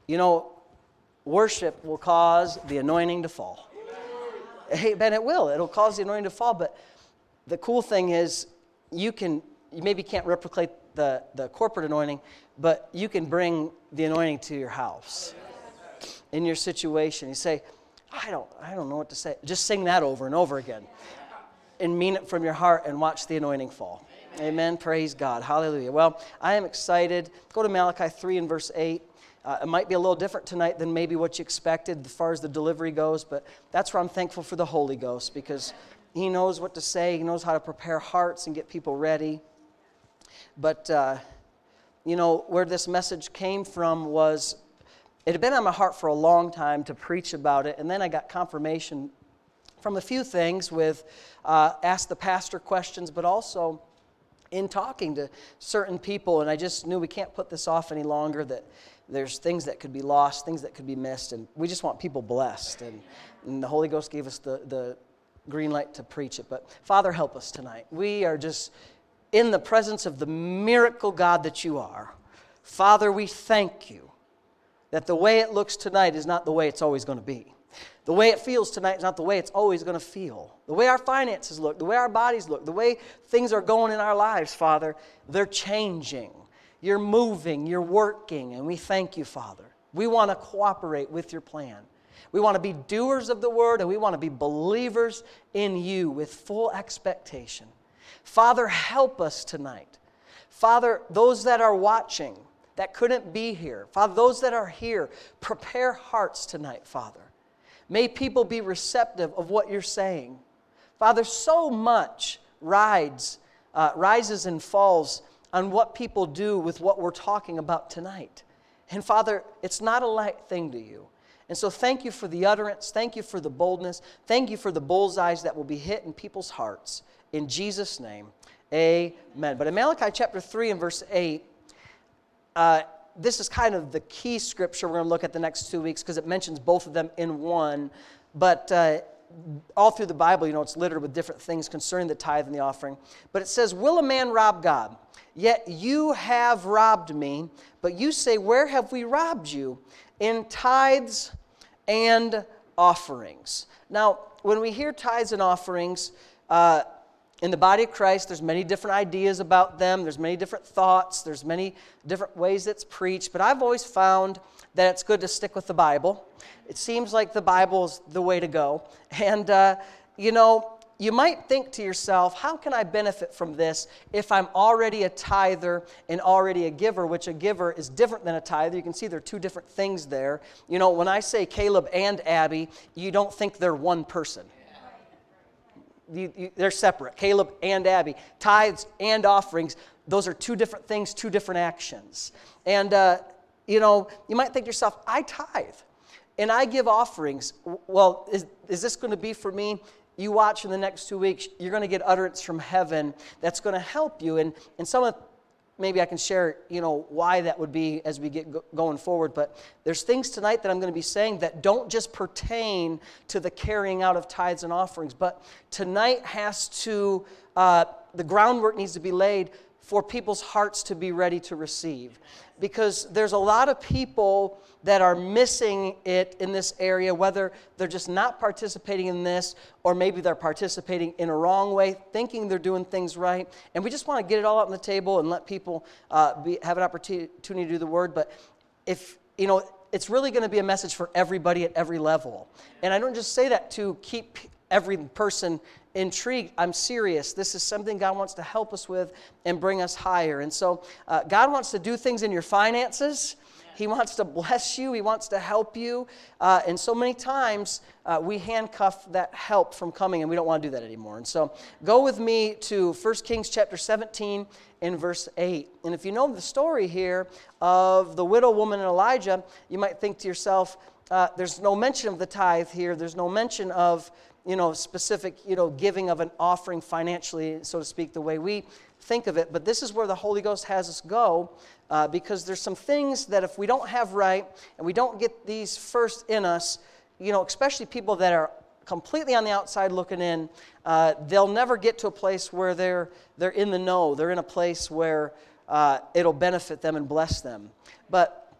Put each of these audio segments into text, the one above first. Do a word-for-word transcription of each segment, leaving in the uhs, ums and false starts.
You know, worship will cause the anointing to fall. Hey, Ben, it will. It'll cause the anointing to fall. But the cool thing is, you can, you maybe can't replicate the, the corporate anointing, but you can bring the anointing to your house, in your situation. You say, I don't, I don't know what to say. Just sing that over and over again, and mean it from your heart, and watch the anointing fall. Amen. Praise God. Hallelujah. Well, I am excited. Go to Malachi three and verse eight. Uh, it might be a little different tonight than maybe what you expected as far as the delivery goes, but that's where I'm thankful for the Holy Ghost, because He knows what to say. He knows how to prepare hearts and get people ready. But, uh, you know, where this message came from was, it had been on my heart for a long time to preach about it, and then I got confirmation from a few things with, uh, ask the pastor questions, but also in talking to certain people, and I just knew we can't put this off any longer, that there's things that could be lost, things that could be missed, and we just want people blessed. And, and the Holy Ghost gave us the, the green light to preach it. But Father, help us tonight. We are just in the presence of the miracle God that You are. Father, we thank You that the way it looks tonight is not the way it's always going to be. The way it feels tonight is not the way it's always going to feel. The way our finances look, the way our bodies look, the way things are going in our lives, Father, they're changing. You're moving, You're working, and we thank You, Father. We want to cooperate with Your plan. We want to be doers of the Word, and we want to be believers in You with full expectation. Father, help us tonight. Father, those that are watching that couldn't be here, Father, those that are here, prepare hearts tonight, Father. May people be receptive of what You're saying. Father, so much rides, uh, rises and falls on what people do with what we're talking about tonight. And Father, it's not a light thing to You. And so thank You for the utterance. Thank You for the boldness. Thank You for the bullseyes that will be hit in people's hearts. In Jesus' name, amen. But in Malachi chapter three and verse eight, uh, this is kind of the key scripture we're going to look at the next two weeks because it mentions both of them in one. But uh, all through the Bible, you know, it's littered with different things concerning the tithe and the offering. But it says, will a man rob God? Yet you have robbed me. But you say, where have we robbed you? In tithes and offerings. Now, when we hear tithes and offerings, uh, in the body of Christ, there's many different ideas about them. There's many different thoughts. There's many different ways it's preached. But I've always found that it's good to stick with the Bible. It seems like the Bible is the way to go. And, uh, you know, you might think to yourself, how can I benefit from this if I'm already a tither and already a giver, which a giver is different than a tither. You can see there are two different things there. You know, when I say Caleb and Abby, you don't think they're one person. You, you, they're separate. Caleb and Abby. Tithes and offerings, those are two different things, two different actions. And, uh, you know, you might think to yourself, I tithe and I give offerings. Well, is, is this going to be for me? You watch in the next two weeks, you're going to get utterance from heaven that's going to help you. And, and some of, maybe I can share, you know, why that would be as we get go- going forward. But there's things tonight that I'm going to be saying that don't just pertain to the carrying out of tithes and offerings. But tonight has to, uh, the groundwork needs to be laid for people's hearts to be ready to receive. Because there's a lot of people that are missing it in this area, whether they're just not participating in this, or maybe they're participating in a wrong way, thinking they're doing things right. And we just want to get it all out on the table and let people uh, be, have an opportunity to do the Word. But if, you know, it's really going to be a message for everybody at every level. And I don't just say that to keep every person intrigued. I'm serious. This is something God wants to help us with and bring us higher. And so uh, God wants to do things in your finances. He wants to bless you. He wants to help you. Uh, and so many times uh, we handcuff that help from coming, and we don't want to do that anymore. And so go with me to First Kings chapter seventeen in verse eight. And if you know the story here of the widow woman and Elijah, you might think to yourself, uh, there's no mention of the tithe here. There's no mention of, you know, specific, you know, giving of an offering financially, so to speak, the way we think of it. But this is where the Holy Ghost has us go, uh, because there's some things that if we don't have right and we don't get these first in us, you know, especially people that are completely on the outside looking in, uh, they'll never get to a place where they're they're in the know. They're in a place where uh, it'll benefit them and bless them. But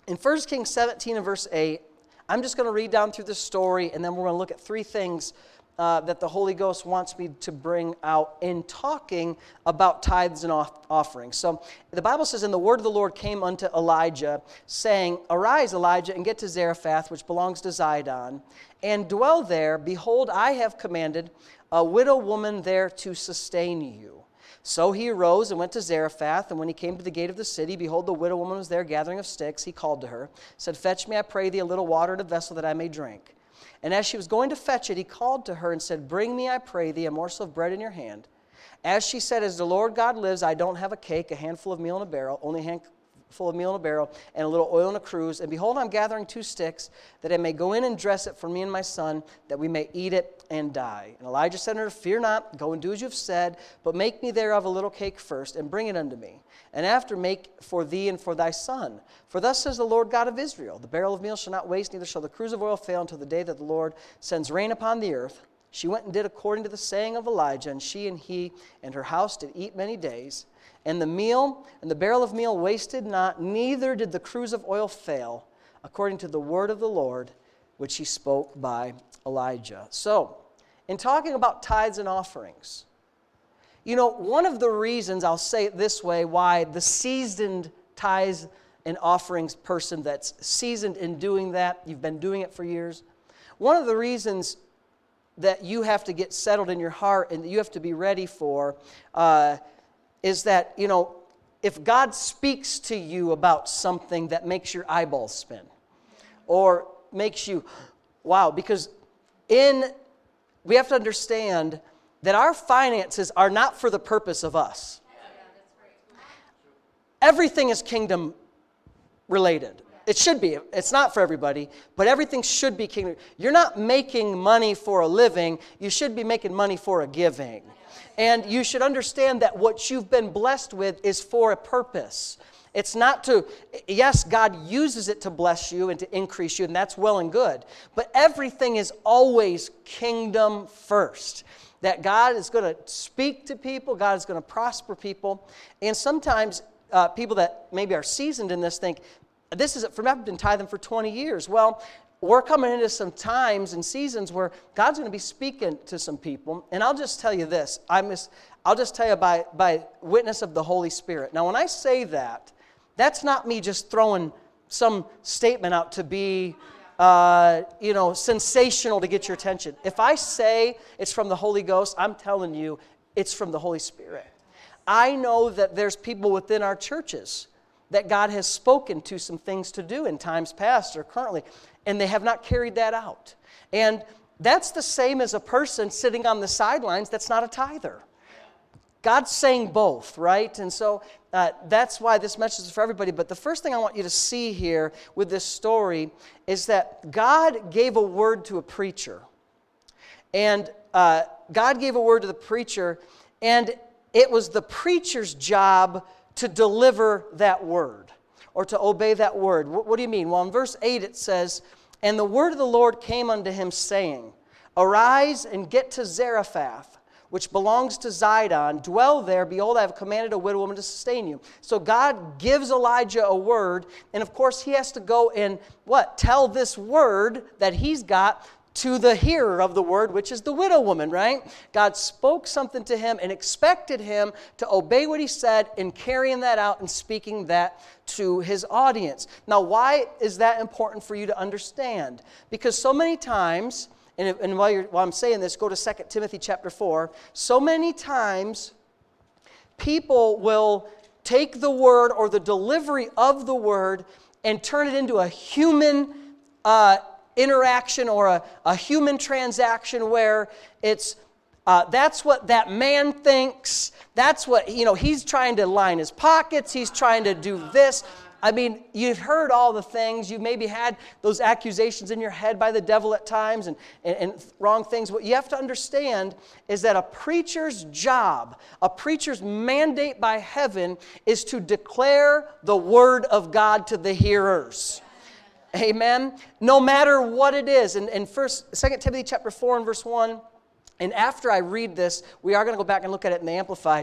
In First Kings seventeen and verse eight, I'm just going to read down through the story, and then we're going to look at three things uh, that the Holy Ghost wants me to bring out in talking about tithes and off- offerings. So the Bible says, "And the word of the Lord came unto Elijah, saying, Arise, Elijah, and get to Zarephath, which belongs to Zidon, and dwell there. Behold, I have commanded a widow woman there to sustain you." So he arose and went to Zarephath, and when he came to the gate of the city, behold, the widow woman was there gathering of sticks. He called to her, said, "Fetch me, I pray thee, a little water in a vessel that I may drink." And as she was going to fetch it, he called to her and said, "Bring me, I pray thee, a morsel of bread in your hand." As she said, "As the Lord God lives, I don't have a cake, a handful of meal in a barrel, only a handful of meal in a barrel, and a little oil in a cruse. And behold, I'm gathering two sticks, that I may go in and dress it for me and my son, that we may eat it and die." And Elijah said unto her, "Fear not, go and do as you have said, but make me thereof a little cake first, and bring it unto me. And after make for thee and for thy son. For thus says the Lord God of Israel, the barrel of meal shall not waste, neither shall the cruse of oil fail until the day that the Lord sends rain upon the earth." She went and did according to the saying of Elijah, and she and he and her house did eat many days. And the meal and the barrel of meal wasted not, neither did the cruse of oil fail, according to the word of the Lord, which he spoke by Elijah. So, in talking about tithes and offerings, you know, one of the reasons, I'll say it this way, why the seasoned tithes and offerings person that's seasoned in doing that, you've been doing it for years, one of the reasons that you have to get settled in your heart and that you have to be ready for uh, is that, you know, if God speaks to you about something that makes your eyeballs spin or makes you, wow, because in, we have to understand that our finances are not for the purpose of us. Everything is kingdom related. It should be. It's not for everybody, but everything should be kingdom. You're not making money for a living. You should be making money for a giving. And you should understand that what you've been blessed with is for a purpose. It's not to, yes, God uses it to bless you and to increase you, and that's well and good. But everything is always kingdom first. That God is going to speak to people, God is going to prosper people. And sometimes uh, people that maybe are seasoned in this think, this is it for me, I've been tithing for twenty years. Well, we're coming into some times and seasons where God's going to be speaking to some people. And I'll just tell you this. I'm just, I'll just tell you by, by witness of the Holy Spirit. Now, when I say that, that's not me just throwing some statement out to be, uh, you know, sensational to get your attention. If I say it's from the Holy Ghost, I'm telling you it's from the Holy Spirit. I know that there's people within our churches that God has spoken to some things to do in times past or currently, and they have not carried that out. And that's the same as a person sitting on the sidelines that's not a tither. God's saying both, right? And so uh, that's why this message is for everybody. But the first thing I want you to see here with this story is that God gave a word to a preacher. And uh, God gave a word to the preacher, and it was the preacher's job to deliver that word or to obey that word. What, what do you mean? Well, in verse eight it says, "And the word of the Lord came unto him, saying, Arise and get to Zarephath, which belongs to Zidon. Dwell there. Behold, I have commanded a widow woman to sustain you." So God gives Elijah a word, and of course he has to go and what? Tell this word that he's got to the hearer of the word, which is the widow woman, right? God spoke something to him and expected him to obey what he said in carrying that out and speaking that to his audience. Now, why is that important for you to understand? Because so many times, and, and while, you're, while I'm saying this, go to Second Timothy chapter four. So many times, people will take the word or the delivery of the word and turn it into a human uh interaction or a, a human transaction where it's uh, that's what that man thinks. That's what, you know, he's trying to line his pockets. He's trying to do this. I mean, you've heard all the things. You've maybe had those accusations in your head by the devil at times and, and, and wrong things. What you have to understand is that a preacher's job, a preacher's mandate by heaven is to declare the word of God to the hearers. Amen. No matter what it is. And in first, Second Timothy chapter four and verse one, and after I read this, we are going to go back and look at it in the Amplified.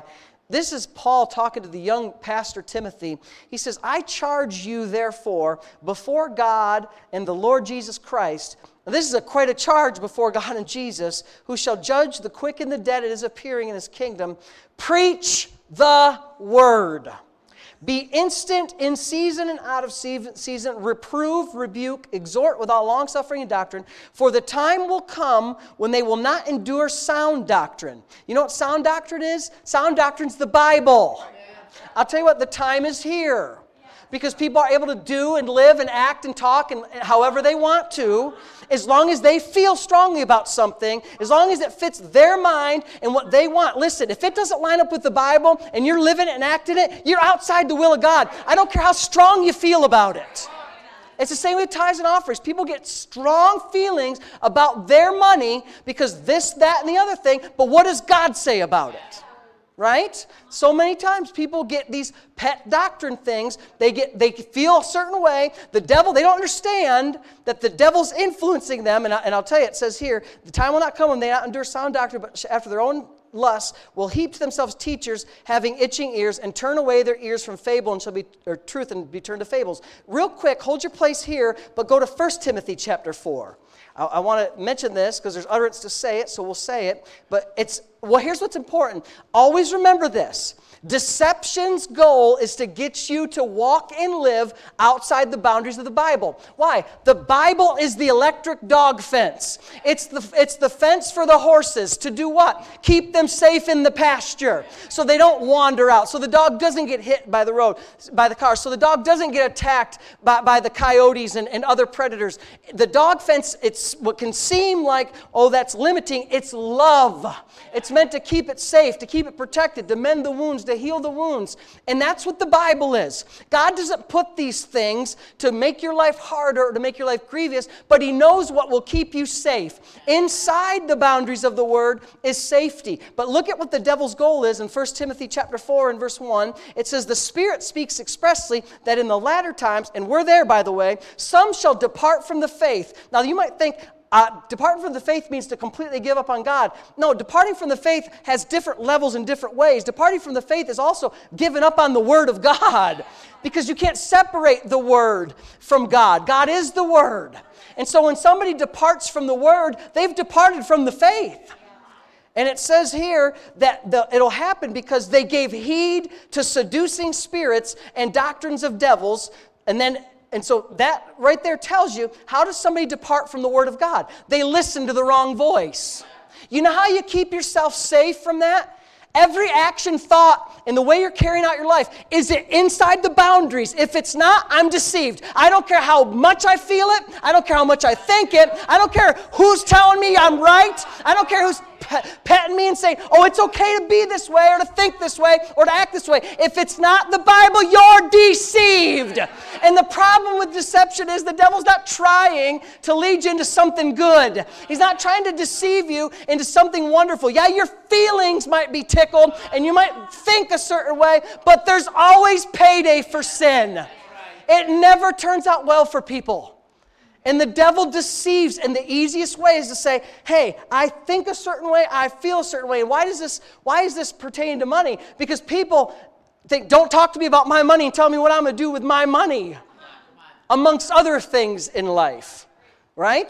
This is Paul talking to the young pastor Timothy. He says, I charge you therefore before God and the Lord Jesus Christ. Now, this is a, quite a charge before God and Jesus, who shall judge the quick and the dead at his appearing in his kingdom. Preach the word. Be instant in season and out of season. Reprove, rebuke, exhort with all longsuffering and doctrine. For the time will come when they will not endure sound doctrine. You know what sound doctrine is? Sound doctrine's the Bible. I'll tell you what, the time is here. Because people are able to do and live and act and talk and however they want to, as long as they feel strongly about something, as long as it fits their mind and what they want. Listen, if it doesn't line up with the Bible and you're living it and acting it, you're outside the will of God. I don't care how strong you feel about it. It's the same with tithes and offerings. People get strong feelings about their money because this, that, and the other thing, but what does God say about it? Right? So many times people get these pet doctrine things. They get, they feel a certain way. The devil, they don't understand that the devil's influencing them. And, I, and I'll tell you, it says here, the time will not come when they not endure sound doctrine, but after their own lusts will heap to themselves teachers having itching ears and turn away their ears from fable and shall be or truth and be turned to fables. Real quick, hold your place here, but go to First Timothy chapter four. I, I want to mention this because there's utterance to say it, so we'll say it. But it's well, here's what's important. Always remember this. Deception's goal is to get you to walk and live outside the boundaries of the Bible. Why? The Bible is the electric dog fence. It's the, it's the fence for the horses to do what? Keep them safe in the pasture so they don't wander out, so the dog doesn't get hit by the road, by the car, so the dog doesn't get attacked by, by the coyotes and, and other predators. The dog fence, it's what can seem like, oh, that's limiting. It's love. It's meant to keep it safe, to keep it protected, to mend the wounds, to heal the wounds. And that's what the Bible is. God doesn't put these things to make your life harder or to make your life grievous, but He knows what will keep you safe. Inside the boundaries of the Word is safety. But look at what the devil's goal is in First Timothy chapter four and verse one. It says, the Spirit speaks expressly that in the latter times, and we're there by the way, some shall depart from the faith. Now you might think, Uh, departing from the faith means to completely give up on God. No, departing from the faith has different levels in different ways. Departing from the faith is also giving up on the Word of God, because you can't separate the Word from God. God is the Word. And so when somebody departs from the Word, they've departed from the faith. And it says here that the, it'll happen because they gave heed to seducing spirits and doctrines of devils. And then And so that right there tells you, how does somebody depart from the Word of God? They listen to the wrong voice. You know how you keep yourself safe from that? Every action, thought, and the way you're carrying out your life, is it inside the boundaries? If it's not, I'm deceived. I don't care how much I feel it. I don't care how much I think it. I don't care who's telling me I'm right. I don't care who's petting me and saying, oh, it's okay to be this way or to think this way or to act this way. If it's not the Bible, you're deceived. And the problem with deception is the devil's not trying to lead you into something good. He's not trying to deceive you into something wonderful. Yeah, your feelings might be tickled and you might think a certain way, but there's always payday for sin. It never turns out well for people. And the devil deceives, and the easiest way is to say, hey, I think a certain way, I feel a certain way. And why does this, why is this pertaining to money? Because people think, don't talk to me about my money and tell me what I'm going to do with my money, amongst other things in life, right?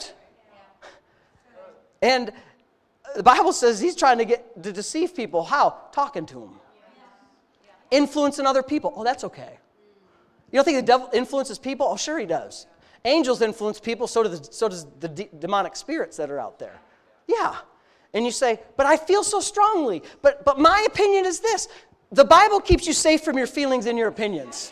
And the Bible says he's trying to get to deceive people. How? Talking to them. Influencing other people. Oh, that's okay. You don't think the devil influences people? Oh, sure he does. Angels influence people, so, do the, so does the de- demonic spirits that are out there. Yeah. And you say, but I feel so strongly. But, but my opinion is this. The Bible keeps you safe from your feelings and your opinions.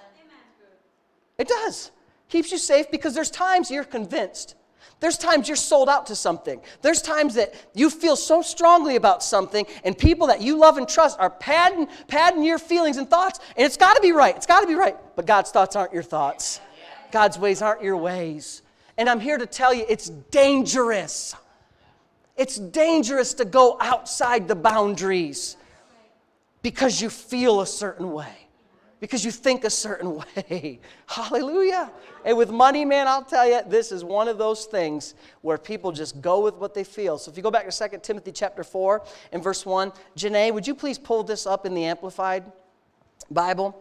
It does. Keeps you safe because there's times you're convinced. There's times you're sold out to something. There's times that you feel so strongly about something and people that you love and trust are padding, padding your feelings and thoughts. And it's got to be right. It's got to be right. But God's thoughts aren't your thoughts. God's ways aren't your ways. And I'm here to tell you it's dangerous. It's dangerous to go outside the boundaries because you feel a certain way. because you think a certain way. Hallelujah. And with money, man, I'll tell you, this is one of those things where people just go with what they feel. So if you go back to Second Timothy chapter four and verse one, Janae, would you please pull this up in the Amplified Bible?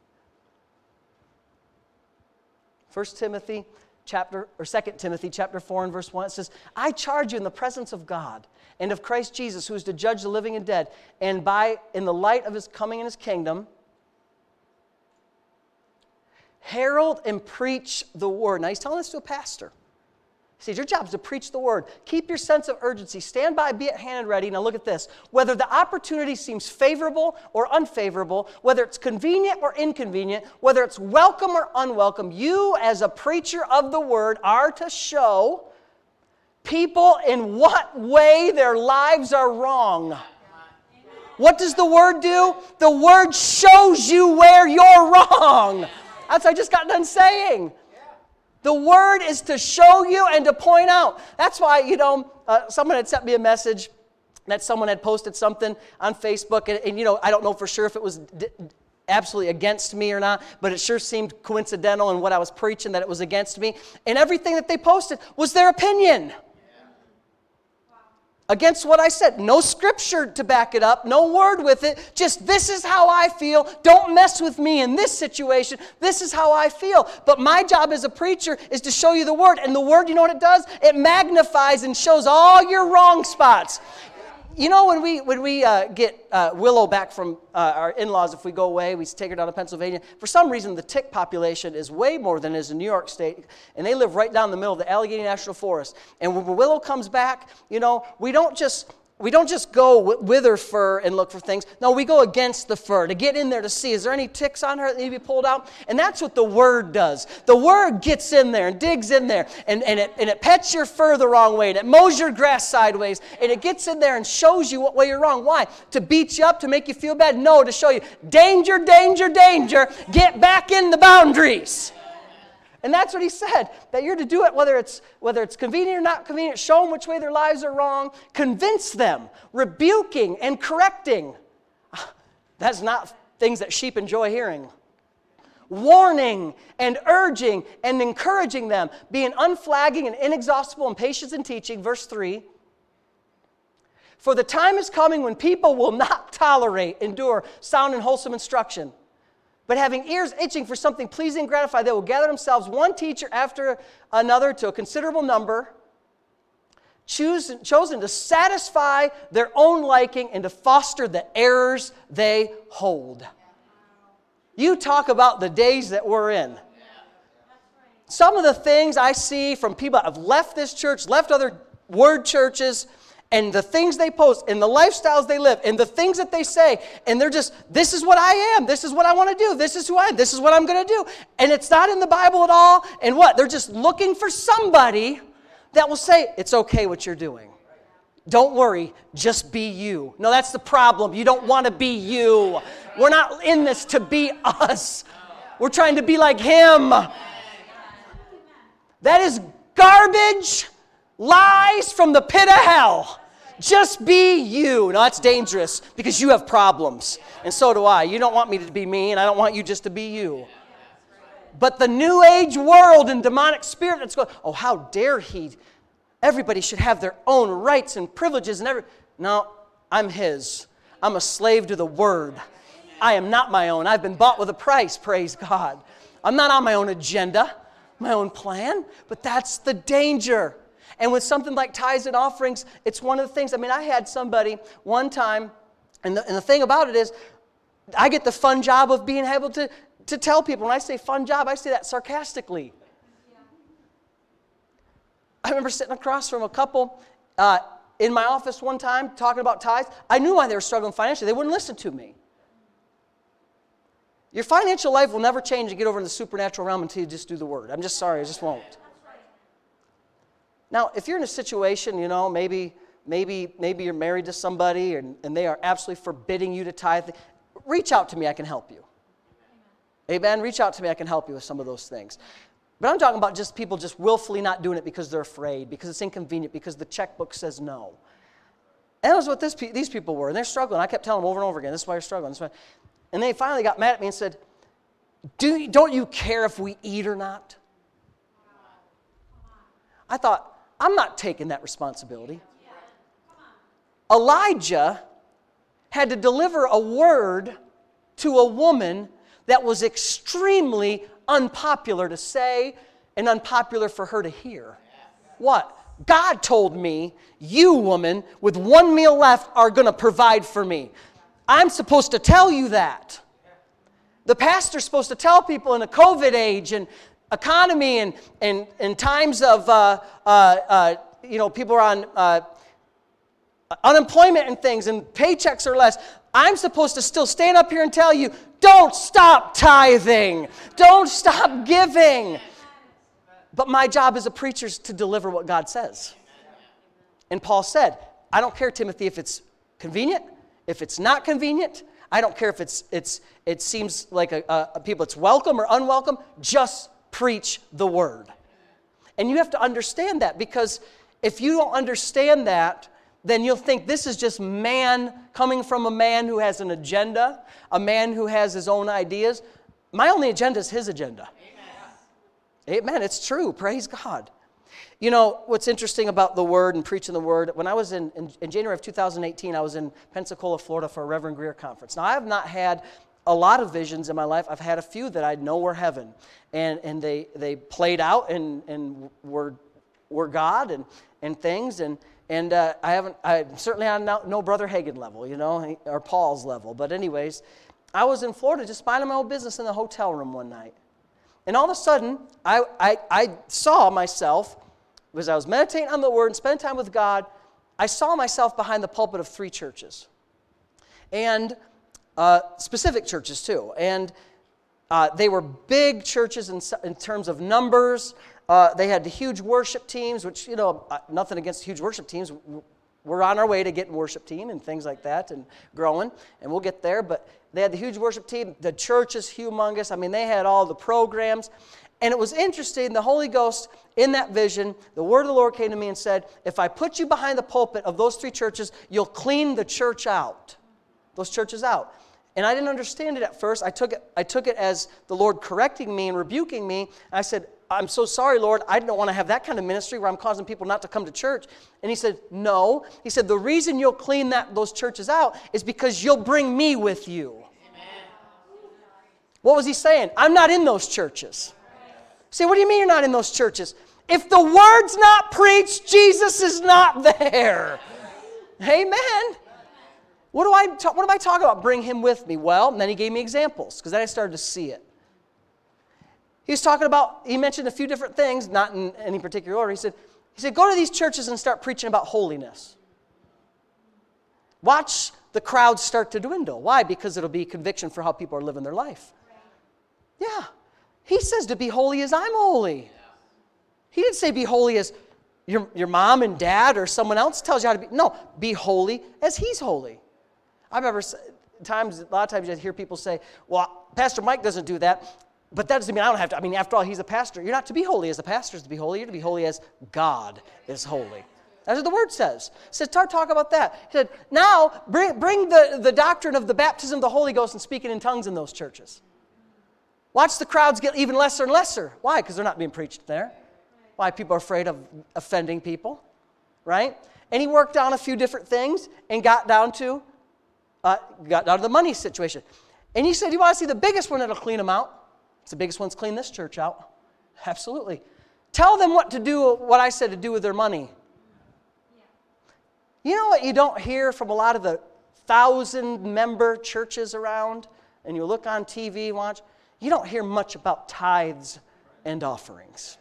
First Timothy chapter, or Second Timothy chapter four and verse one, it says, I charge you in the presence of God and of Christ Jesus, who is to judge the living and dead, and by in the light of his coming in his kingdom, herald and preach the word. Now he's telling this to a pastor. He says, your job is to preach the word. Keep your sense of urgency. Stand by, be at hand and ready. Now look at this. Whether the opportunity seems favorable or unfavorable, whether it's convenient or inconvenient, whether it's welcome or unwelcome, you as a preacher of the word are to show people in what way their lives are wrong. What does the word do? The word shows you where you're wrong. That's what I just got done saying. The word is to show you and to point out. That's why, you know, uh, someone had sent me a message that someone had posted something on Facebook. And, and you know, I don't know for sure if it was d- absolutely against me or not, but it sure seemed coincidental in what I was preaching that it was against me. And everything that they posted was their opinion. Against what I said. No scripture to back it up. No word with it. Just this is how I feel. Don't mess with me in this situation. This is how I feel. But my job as a preacher is to show you the word. And the word, you know what it does? It magnifies and shows all your wrong spots. You know, when we when we uh, get uh, Willow back from uh, our in-laws, if we go away, we take her down to Pennsylvania. For some reason, the tick population is way more than is in New York State, and they live right down the middle of the Allegheny National Forest. And when Willow comes back, you know, we don't just we don't just go with her fur and look for things. No, we go against the fur to get in there to see, is there any ticks on her that need to be pulled out? And that's what the word does. The word gets in there and digs in there, and, and, it, and it pets your fur the wrong way, and it mows your grass sideways, and it gets in there and shows you what way you're wrong. Why? To beat you up, to make you feel bad? No, to show you, danger, danger, danger, get back in the boundaries. And that's what he said, that you're to do it whether it's whether it's convenient or not convenient. Show them which way their lives are wrong. Convince them, rebuking and correcting. That's not things that sheep enjoy hearing. Warning and urging and encouraging them, being unflagging and inexhaustible in patience and teaching. Verse three. For the time is coming when people will not tolerate, endure sound and wholesome instruction, but having ears itching for something pleasing and gratifying, they will gather themselves one teacher after another to a considerable number, choose, chosen to satisfy their own liking and to foster the errors they hold. You talk about the days that we're in. Some of the things I see from people that have left this church, left other word churches, and the things they post, and the lifestyles they live, and the things that they say, and they're just, this is what I am, this is what I want to do, this is who I am, this is what I'm going to do. And it's not in the Bible at all, and what? They're just looking for somebody that will say, it's okay what you're doing. Don't worry, just be you. No, that's the problem. You don't want to be you. We're not in this to be us. We're trying to be like Him. That is garbage. Lies from the pit of hell. Just be you. Now that's dangerous because you have problems. And so do I. You don't want me to be me, and I don't want you just to be you. But the New Age world and demonic spirit that's going, oh, how dare he? Everybody should have their own rights and privileges. and every. No, I'm His. I'm a slave to the Word. I am not my own. I've been bought with a price, praise God. I'm not on my own agenda, my own plan, but that's the danger. And with something like tithes and offerings, it's one of the things. I mean, I had somebody one time, and the, and the thing about it is, I get the fun job of being able to, to tell people. When I say fun job, I say that sarcastically. Yeah. I remember sitting across from a couple uh, in my office one time talking about tithes. I knew why they were struggling financially. They wouldn't listen to me. Your financial life will never change and get over in the supernatural realm until you just do the Word. I'm just sorry, I just won't. Now, if you're in a situation, you know, maybe maybe maybe you're married to somebody and, and they are absolutely forbidding you to tithe, reach out to me, I can help you. Amen? Reach out to me, I can help you with some of those things. But I'm talking about just people just willfully not doing it because they're afraid, because it's inconvenient, because the checkbook says no. And that was what this, these people were, and they're struggling. I kept telling them over and over again, this is why you're struggling. This is why. And they finally got mad at me and said, Do, don't you care if we eat or not? I thought, I'm not taking that responsibility. Elijah had to deliver a word to a woman that was extremely unpopular to say and unpopular for her to hear. What? God told me, you woman with one meal left are going to provide for me. I'm supposed to tell you that. The pastor's supposed to tell people in a COVID age and economy and, and, and times of, uh, uh, uh, you know, people are on uh, unemployment and things and paychecks are less. I'm supposed to still stand up here and tell you, don't stop tithing. Don't stop giving. But my job as a preacher is to deliver what God says. And Paul said, I don't care, Timothy, if it's convenient, if it's not convenient. I don't care if it's it's it seems like a, a people it's welcome or unwelcome. Just preach the word. And you have to understand that, because if you don't understand that, then you'll think this is just man coming from a man who has an agenda, a man who has his own ideas. My only agenda is his agenda. Amen. Amen. It's true. Praise God. You know, what's interesting about the Word and preaching the Word, when I was in, in, in January of two thousand eighteen, I was in Pensacola, Florida for a Reverend Greer conference. Now, I have not had a lot of visions in my life. I've had a few that I know were heaven. And, and they, they played out and, and were, were God and, and things. And, and uh, I haven't, I certainly on no, no Brother Hagin level, you know, or Paul's level. But anyways, I was in Florida just minding my own business in the hotel room one night. And all of a sudden, I, I, I saw myself, as I was meditating on the Word and spending time with God, I saw myself behind the pulpit of three churches. And uh, specific churches, too. And uh, they were big churches in, in terms of numbers. Uh, they had huge worship teams, which, you know, nothing against huge worship teams. We're on our way to getting worship team and things like that and growing, and we'll get there. But they had the huge worship team. The church is humongous. I mean, they had all the programs. And it was interesting, the Holy Ghost, in that vision, the word of the Lord came to me and said, if I put you behind the pulpit of those three churches, you'll clean the church out, those churches out. And I didn't understand it at first. I took it, I took it as the Lord correcting me and rebuking me. And I said, I'm so sorry, Lord, I don't want to have that kind of ministry where I'm causing people not to come to church. And he said, no. He said, the reason you'll clean that those churches out is because you'll bring me with you. Amen. What was he saying? I'm not in those churches. Say, what do you mean you're not in those churches? If the word's not preached, Jesus is not there. Amen. What do I ta- what am I talking about? Bring him with me. Well, and then he gave me examples, because then I started to see it. He was talking about, he mentioned a few different things, not in any particular order. He said, he said, go to these churches and start preaching about holiness. Watch the crowds start to dwindle. Why? Because it'll be conviction for how people are living their life. Yeah. He says to be holy as I'm holy. He didn't say be holy as your, your mom and dad or someone else tells you how to be. No, be holy as he's holy. I remember times, a lot of times I hear people say, well, Pastor Mike doesn't do that, but that doesn't mean I don't have to. I mean, after all, he's a pastor. You're not to be holy as a pastor is to be holy. You're to be holy as God is holy. That's what the word says. It says, start talking about that. He said, now bring, bring the, the doctrine of the baptism of the Holy Ghost and speaking in tongues in those churches. Watch the crowds get even lesser and lesser. Why? Because they're not being preached there. Why? People are afraid of offending people, right? And he worked on a few different things and got down to uh, got down to the money situation. And he said, you want to see the biggest one that'll clean them out? It's the biggest one's clean this church out. Absolutely. Tell them what to do, what I said to do with their money. You know what you don't hear from a lot of the thousand-member churches around? And you look on T V and watch. You don't hear much about tithes and offerings.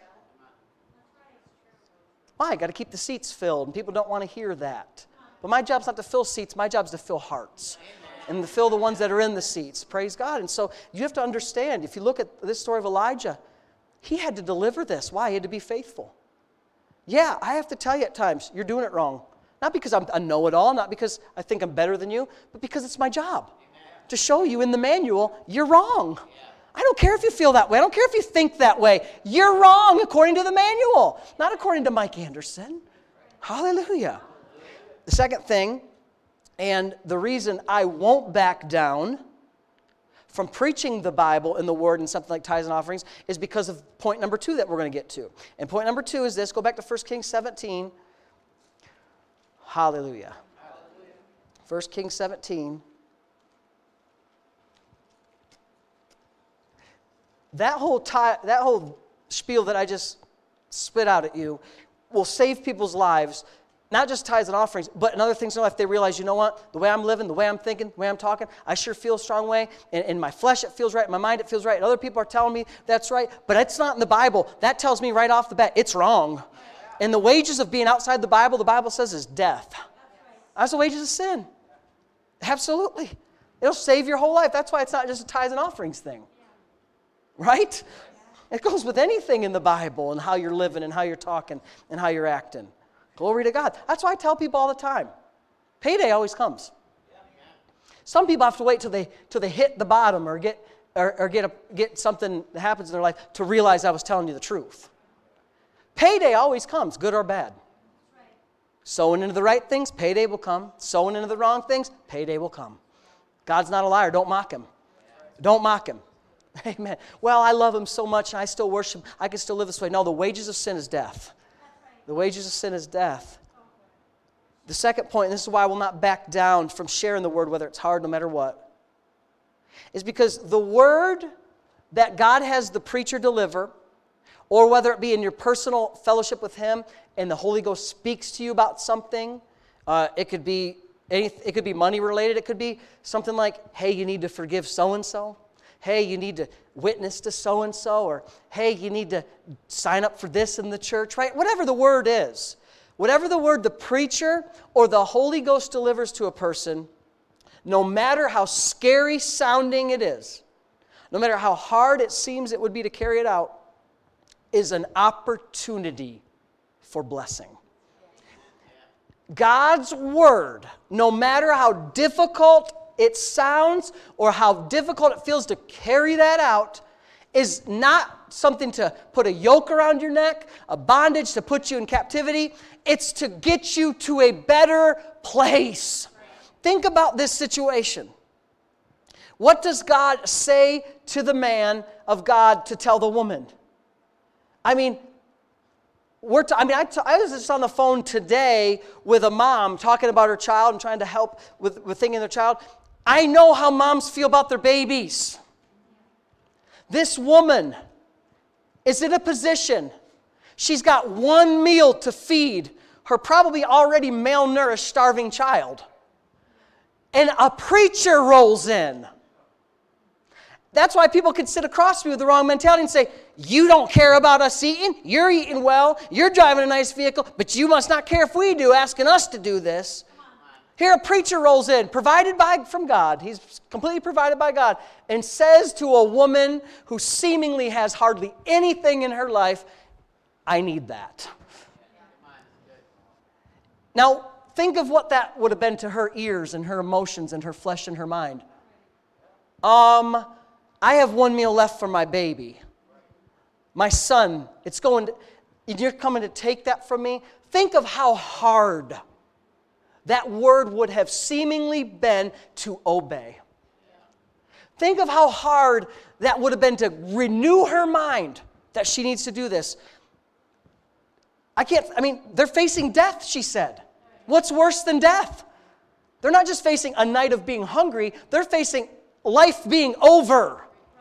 Why? Got to keep the seats filled, and people don't want to hear that. But my job's not to fill seats. My job's to fill hearts and to fill the ones that are in the seats. Praise God. And so you have to understand, if you look at this story of Elijah, he had to deliver this. Why? He had to be faithful. Yeah, I have to tell you at times, you're doing it wrong. Not because I'm a know-it-all, not because I think I'm better than you, but because it's my job to show you in the manual, you're wrong. I don't care if you feel that way. I don't care if you think that way. You're wrong according to the manual, not according to Mike Anderson. Hallelujah. The second thing, and the reason I won't back down from preaching the Bible and the Word and something like tithes and offerings is because of point number two that we're going to get to. And point number two is this. Go back to First Kings seventeen. Hallelujah. First Kings seventeen. That whole tie, that whole spiel that I just spit out at you will save people's lives, not just tithes and offerings, but in other things in life. They realize, you know what? The way I'm living, the way I'm thinking, the way I'm talking, I sure feel a strong way. In, in my flesh, it feels right. In my mind, it feels right. And other people are telling me that's right. But it's not in the Bible. That tells me right off the bat, it's wrong. And the wages of being outside the Bible, the Bible says, is death. That's the wages of sin. Absolutely. It'll save your whole life. That's why it's not just a tithes and offerings thing. Right? It goes with anything in the Bible and how you're living and how you're talking and how you're acting. Glory to God. That's why I tell people all the time. Payday always comes. Some people have to wait till they till they hit the bottom or get or, or get a, get something that happens in their life to realize I was telling you the truth. Payday always comes, good or bad. Sowing into the right things, payday will come. Sowing into the wrong things, payday will come. God's not a liar. Don't mock him. Don't mock him. Amen. Well, I love him so much and I still worship him. I can still live this way. No, the wages of sin is death. The wages of sin is death. The second point, and this is why I will not back down from sharing the word, whether it's hard, no matter what, is because the word that God has the preacher deliver, or whether it be in your personal fellowship with him and the Holy Ghost speaks to you about something, uh, it could be any, it could be money related. It could be something like, hey, you need to forgive so-and-so. Hey, you need to witness to so-and-so, or hey, you need to sign up for this in the church, right? Whatever the word is, whatever the word the preacher or the Holy Ghost delivers to a person, no matter how scary sounding it is, no matter how hard it seems it would be to carry it out, is an opportunity for blessing. God's word, no matter how difficult it sounds or how difficult it feels to carry that out, is not something to put a yoke around your neck, a bondage to put you in captivity. It's to get you to a better place. Think about this situation. What does God say to the man of God to tell the woman? I mean, We're t- I mean, I, t- I was just on the phone today with a mom talking about her child and trying to help with, with thinking their child. I know how moms feel about their babies. This woman is in a position. She's got one meal to feed her probably already malnourished, starving child. And a preacher rolls in. That's why people can sit across me with the wrong mentality and say, you don't care about us eating, you're eating well, you're driving a nice vehicle, but you must not care if we do, asking us to do this. Here a preacher rolls in, provided by from God, he's completely provided by God, and says to a woman who seemingly has hardly anything in her life, I need that. Now, think of what that would have been to her ears and her emotions and her flesh and her mind. Um... I have one meal left for my baby. My son, it's going to, you're coming to take that from me? Think of how hard that word would have seemingly been to obey. Think of how hard that would have been to renew her mind that she needs to do this. I can't, I mean, they're facing death, she said. What's worse than death? They're not just facing a night of being hungry, they're facing life being over.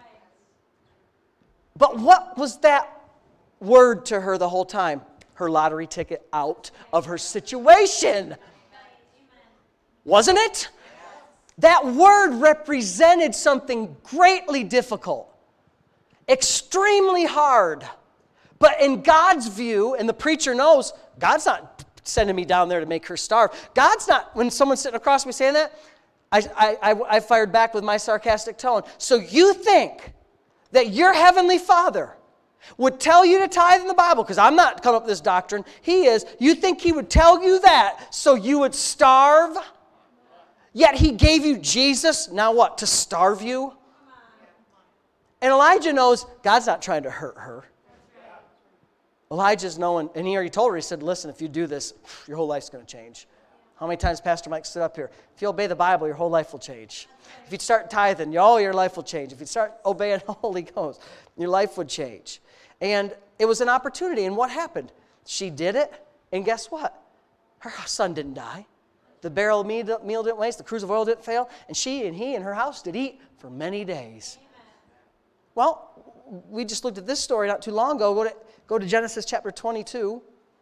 But what was that word to her the whole time? Her lottery ticket out of her situation. Wasn't it? That word represented something greatly difficult, extremely hard. But in God's view, and the preacher knows, God's not sending me down there to make her starve. God's not, when someone's sitting across me saying that, I, I, I fired back with my sarcastic tone. So you think that your heavenly Father would tell you to tithe in the Bible, because I'm not coming up with this doctrine, He is. You think He would tell you that so you would starve? Yet He gave you Jesus, now what, to starve you? And Elijah knows God's not trying to hurt her. Elijah's knowing, and he already told her, he said, listen, if you do this, your whole life's going to change. How many times Pastor Mike stood up here? If you obey the Bible, your whole life will change. If you start tithing, oh, your life will change. If you start obeying the Holy Ghost, your life would change. And it was an opportunity. And what happened? She did it, and guess what? Her son didn't die. The barrel of meal meal didn't waste. The cruse of oil didn't fail. And she and he and her house did eat for many days. Well, we just looked at this story not too long ago. Go to, go to Genesis chapter twenty-two.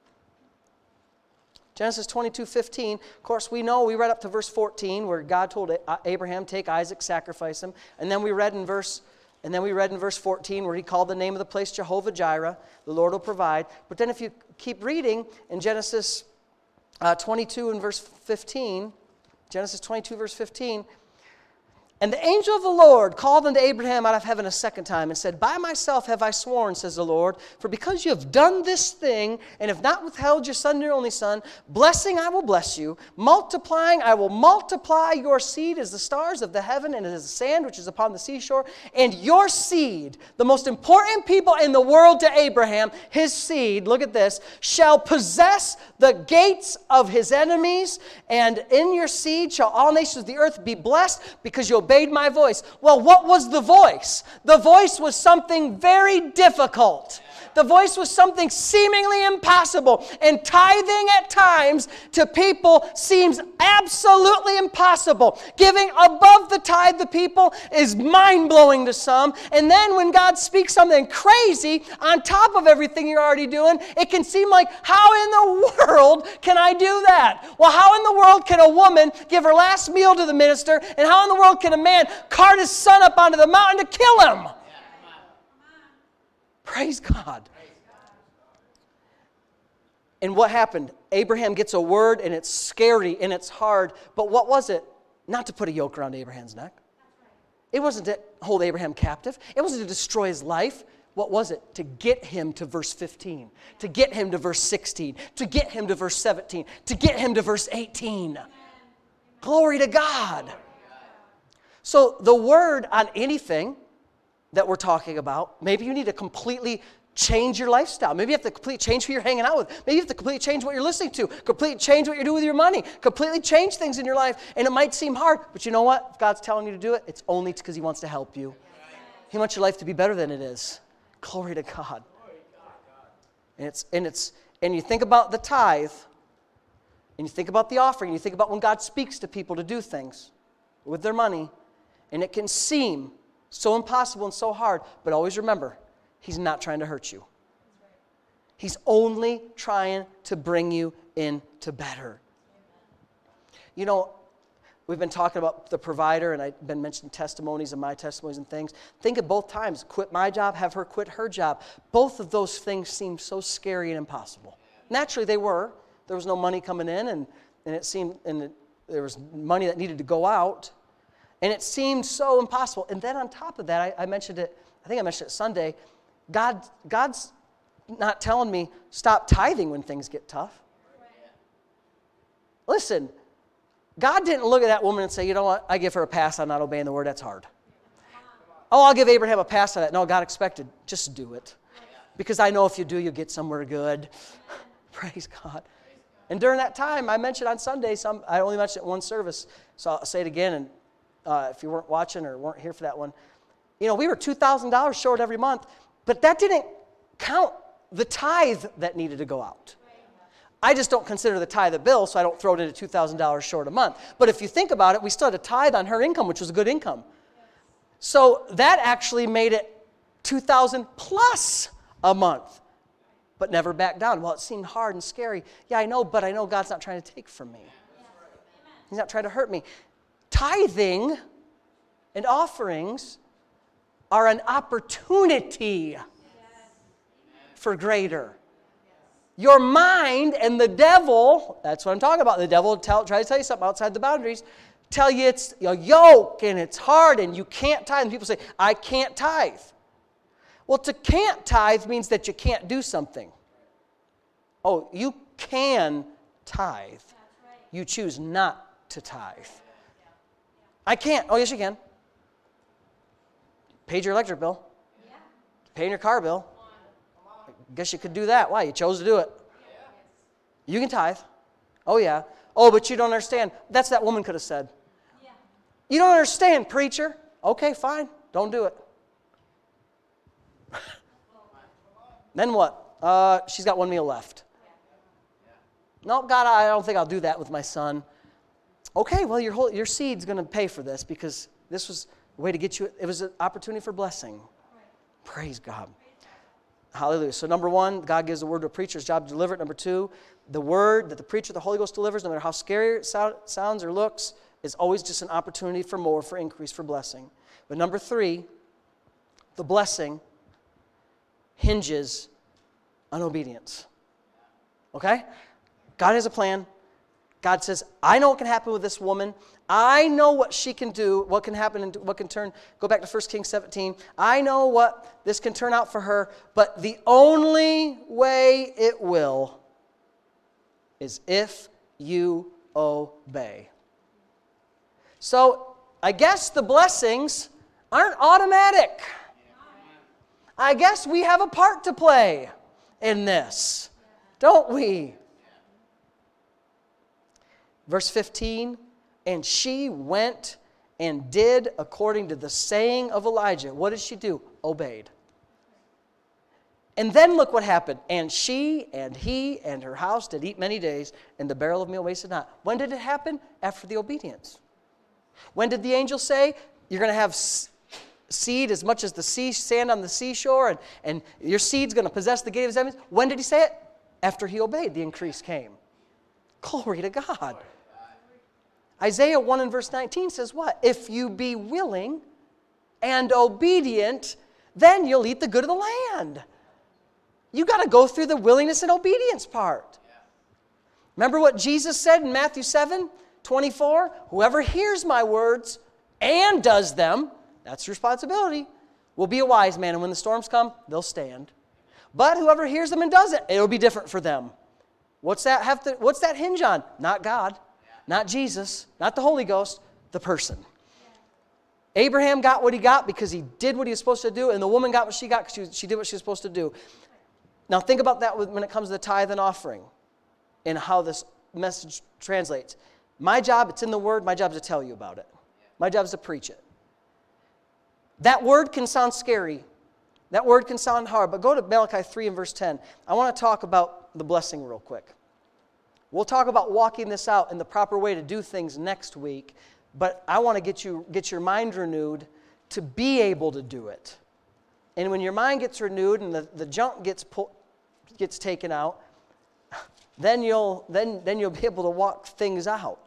Genesis twenty-two fifteen. Of course, we know, we read up to verse fourteen where God told Abraham, take Isaac, sacrifice him. And then we read in verse and then we read in verse fourteen where he called the name of the place Jehovah Jireh, the Lord will provide. But then if you keep reading in Genesis uh, twenty-two and verse fifteen, Genesis twenty-two verse fifteen, and the angel of the Lord called unto Abraham out of heaven a second time and said, by myself have I sworn, says the Lord, for because you have done this thing and have not withheld your son, your only son, blessing I will bless you, multiplying I will multiply your seed as the stars of the heaven and as the sand which is upon the seashore, and your seed, the most important people in the world to Abraham, his seed, look at this, shall possess the gates of his enemies, and in your seed shall all nations of the earth be blessed because you obeyed my voice. Well, what was the voice? The voice was something very difficult. The voice was something seemingly impossible. And tithing at times to people seems absolutely impossible. Giving above the tithe to people is mind-blowing to some. And then when God speaks something crazy on top of everything you're already doing, it can seem like, how in the world can I do that? Well, how in the world can a woman give her last meal to the minister? And how in the world can a man cart his son up onto the mountain to kill him? Praise God. And what happened? Abraham gets a word, and it's scary, and it's hard. But what was it? Not to put a yoke around Abraham's neck. It wasn't to hold Abraham captive. It wasn't to destroy his life. What was it? To get him to verse fifteen. To get him to verse sixteen. To get him to verse seventeen. To get him to verse eighteen. Glory to God. So the word on anything that we're talking about, maybe you need to completely change your lifestyle. Maybe you have to completely change who you're hanging out with. Maybe you have to completely change what you're listening to. Completely change what you're doing with your money. Completely change things in your life. And it might seem hard, but you know what? If God's telling you to do it, it's only because He wants to help you. He wants your life to be better than it is. Glory to God. And it's and it's and you think about the tithe, and you think about the offering, and you think about when God speaks to people to do things with their money, and it can seem so impossible and so hard, but always remember, He's not trying to hurt you. He's only trying to bring you into better. You know, we've been talking about the provider, and I've been mentioning testimonies and my testimonies and things. Think of both times, quit my job, have her quit her job. Both of those things seem so scary and impossible. Naturally, they were. There was no money coming in, and, and it seemed, and it, there was money that needed to go out. And it seemed so impossible. And then on top of that, I, I mentioned it, I think I mentioned it Sunday, God, God's not telling me stop tithing when things get tough. Listen, God didn't look at that woman and say, you know what, I give her a pass on not obeying the word, that's hard. Oh, I'll give Abraham a pass on that. No, God expected, just do it. Because I know if you do, you'll get somewhere good. Praise God. And during that time, I mentioned on Sunday, some, I only mentioned it in one service, so I'll say it again, and uh, if you weren't watching or weren't here for that one, you know, we were two thousand dollars short every month, but that didn't count the tithe that needed to go out. I just don't consider the tithe a bill, so I don't throw it into two thousand dollars short a month. But if you think about it, we still had a tithe on her income, which was a good income. So that actually made it two thousand dollars plus a month, but never back down. Well, it seemed hard and scary. Yeah, I know, but I know God's not trying to take from me. He's not trying to hurt me. Tithing and offerings are an opportunity for greater. Your mind and the devil, that's what I'm talking about. The devil will tell, try to tell you something outside the boundaries, tell you it's a yoke and it's hard and you can't tithe. And people say, I can't tithe. Well, to can't tithe means that you can't do something. Oh, you can tithe. You choose not to tithe. I can't. Oh, yes, you can. Paid your electric bill. Paying your car bill. I guess you could do that. Why? You chose to do it. You can tithe. Oh, yeah. Oh, but you don't understand. That's that woman could have said. Yeah. You don't understand, preacher. Okay, fine. Don't do it. Then what? Uh, she's got one meal left. No, God, I don't think I'll do that with my son. Okay, well, your whole, your seed's going to pay for this because this was a way to get you, it was an opportunity for blessing. Praise God. Hallelujah. So number one, God gives the word to a preacher, his job to deliver it. Number two, the word that the preacher, the Holy Ghost delivers, no matter how scary it sound, sounds or looks, is always just an opportunity for more, for increase, for blessing. But number three, the blessing hinges on obedience. Okay? God has a plan. God says, I know what can happen with this woman. I know what she can do, what can happen and what can turn. Go back to First Kings seventeen. I know what this can turn out for her, but the only way it will is if you obey. So I guess the blessings aren't automatic. I guess we have a part to play in this, don't we? Verse fifteen, and she went and did according to the saying of Elijah. What did she do? Obeyed. And then look what happened. And she and he and her house did eat many days, and the barrel of meal wasted not. When did it happen? After the obedience. When did the angel say, you're going to have seed as much as the sea, sand on the seashore, and, and your seed's going to possess the gate of his enemies? When did he say it? After he obeyed, the increase came. Glory to God. Isaiah one and verse nineteen says what? If you be willing and obedient, then you'll eat the good of the land. You got to go through the willingness and obedience part. Remember what Jesus said in Matthew seven twenty-four? Whoever hears my words and does them, that's responsibility, will be a wise man. And when the storms come, they'll stand. But whoever hears them and does it, it'll be different for them. What's that have to, what's that hinge on? Not God, not Jesus, not the Holy Ghost, the person. Abraham got what he got because he did what he was supposed to do, and the woman got what she got because she, she did what she was supposed to do. Now think about that when it comes to the tithe and offering and how this message translates. My job, it's in the Word, my job is to tell you about it. My job is to preach it. That word can sound scary. That word can sound hard, but go to Malachi three and verse ten. I want to talk about the blessing real quick. We'll talk about walking this out in the proper way to do things next week, but I want to get you get your mind renewed to be able to do it. And when your mind gets renewed and the, the junk gets pull, gets taken out, then you'll then then you'll be able to walk things out.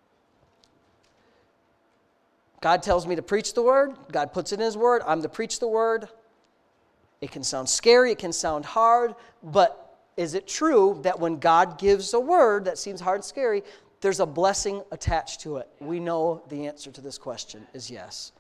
God tells me to preach the word. God puts it in his word. I'm to preach the word. It can sound scary. It can sound hard. But is it true that when God gives a word that seems hard and scary, there's a blessing attached to it? We know the answer to this question is yes.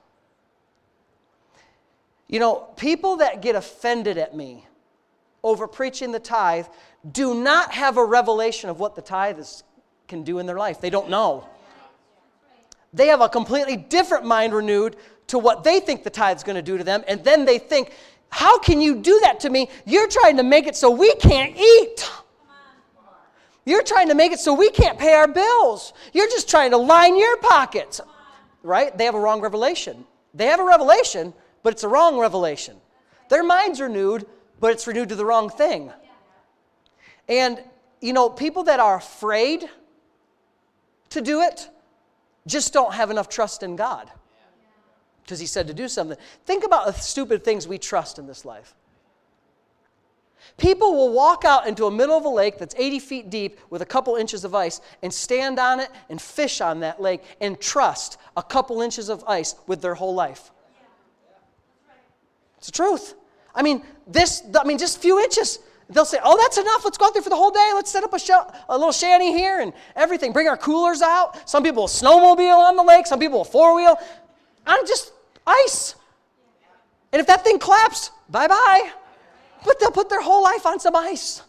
You know, people that get offended at me over preaching the tithe do not have a revelation of what the tithe is, can do in their life. They don't know. They have a completely different mind renewed to what they think the tithe is going to do to them, and then they think, how can you do that to me? You're trying to make it so we can't eat. You're trying to make it so we can't pay our bills. You're just trying to line your pockets. Right? They have a wrong revelation. They have a revelation, but it's a wrong revelation. Their mind's renewed, but it's renewed to the wrong thing. And, you know, people that are afraid to do it just don't have enough trust in God. Because he said to do something. Think about the stupid things we trust in this life. People will walk out into the middle of a lake that's eighty feet deep with a couple inches of ice and stand on it and fish on that lake and trust a couple inches of ice with their whole life. It's the truth. I mean, this, I mean, just a few inches. They'll say, oh, that's enough. Let's go out there for the whole day. Let's set up a, sh- a little shanty here and everything. Bring our coolers out. Some people will snowmobile on the lake. Some people will four-wheel. I'm just ice. And if that thing claps, bye-bye. But they'll put their whole life on some ice.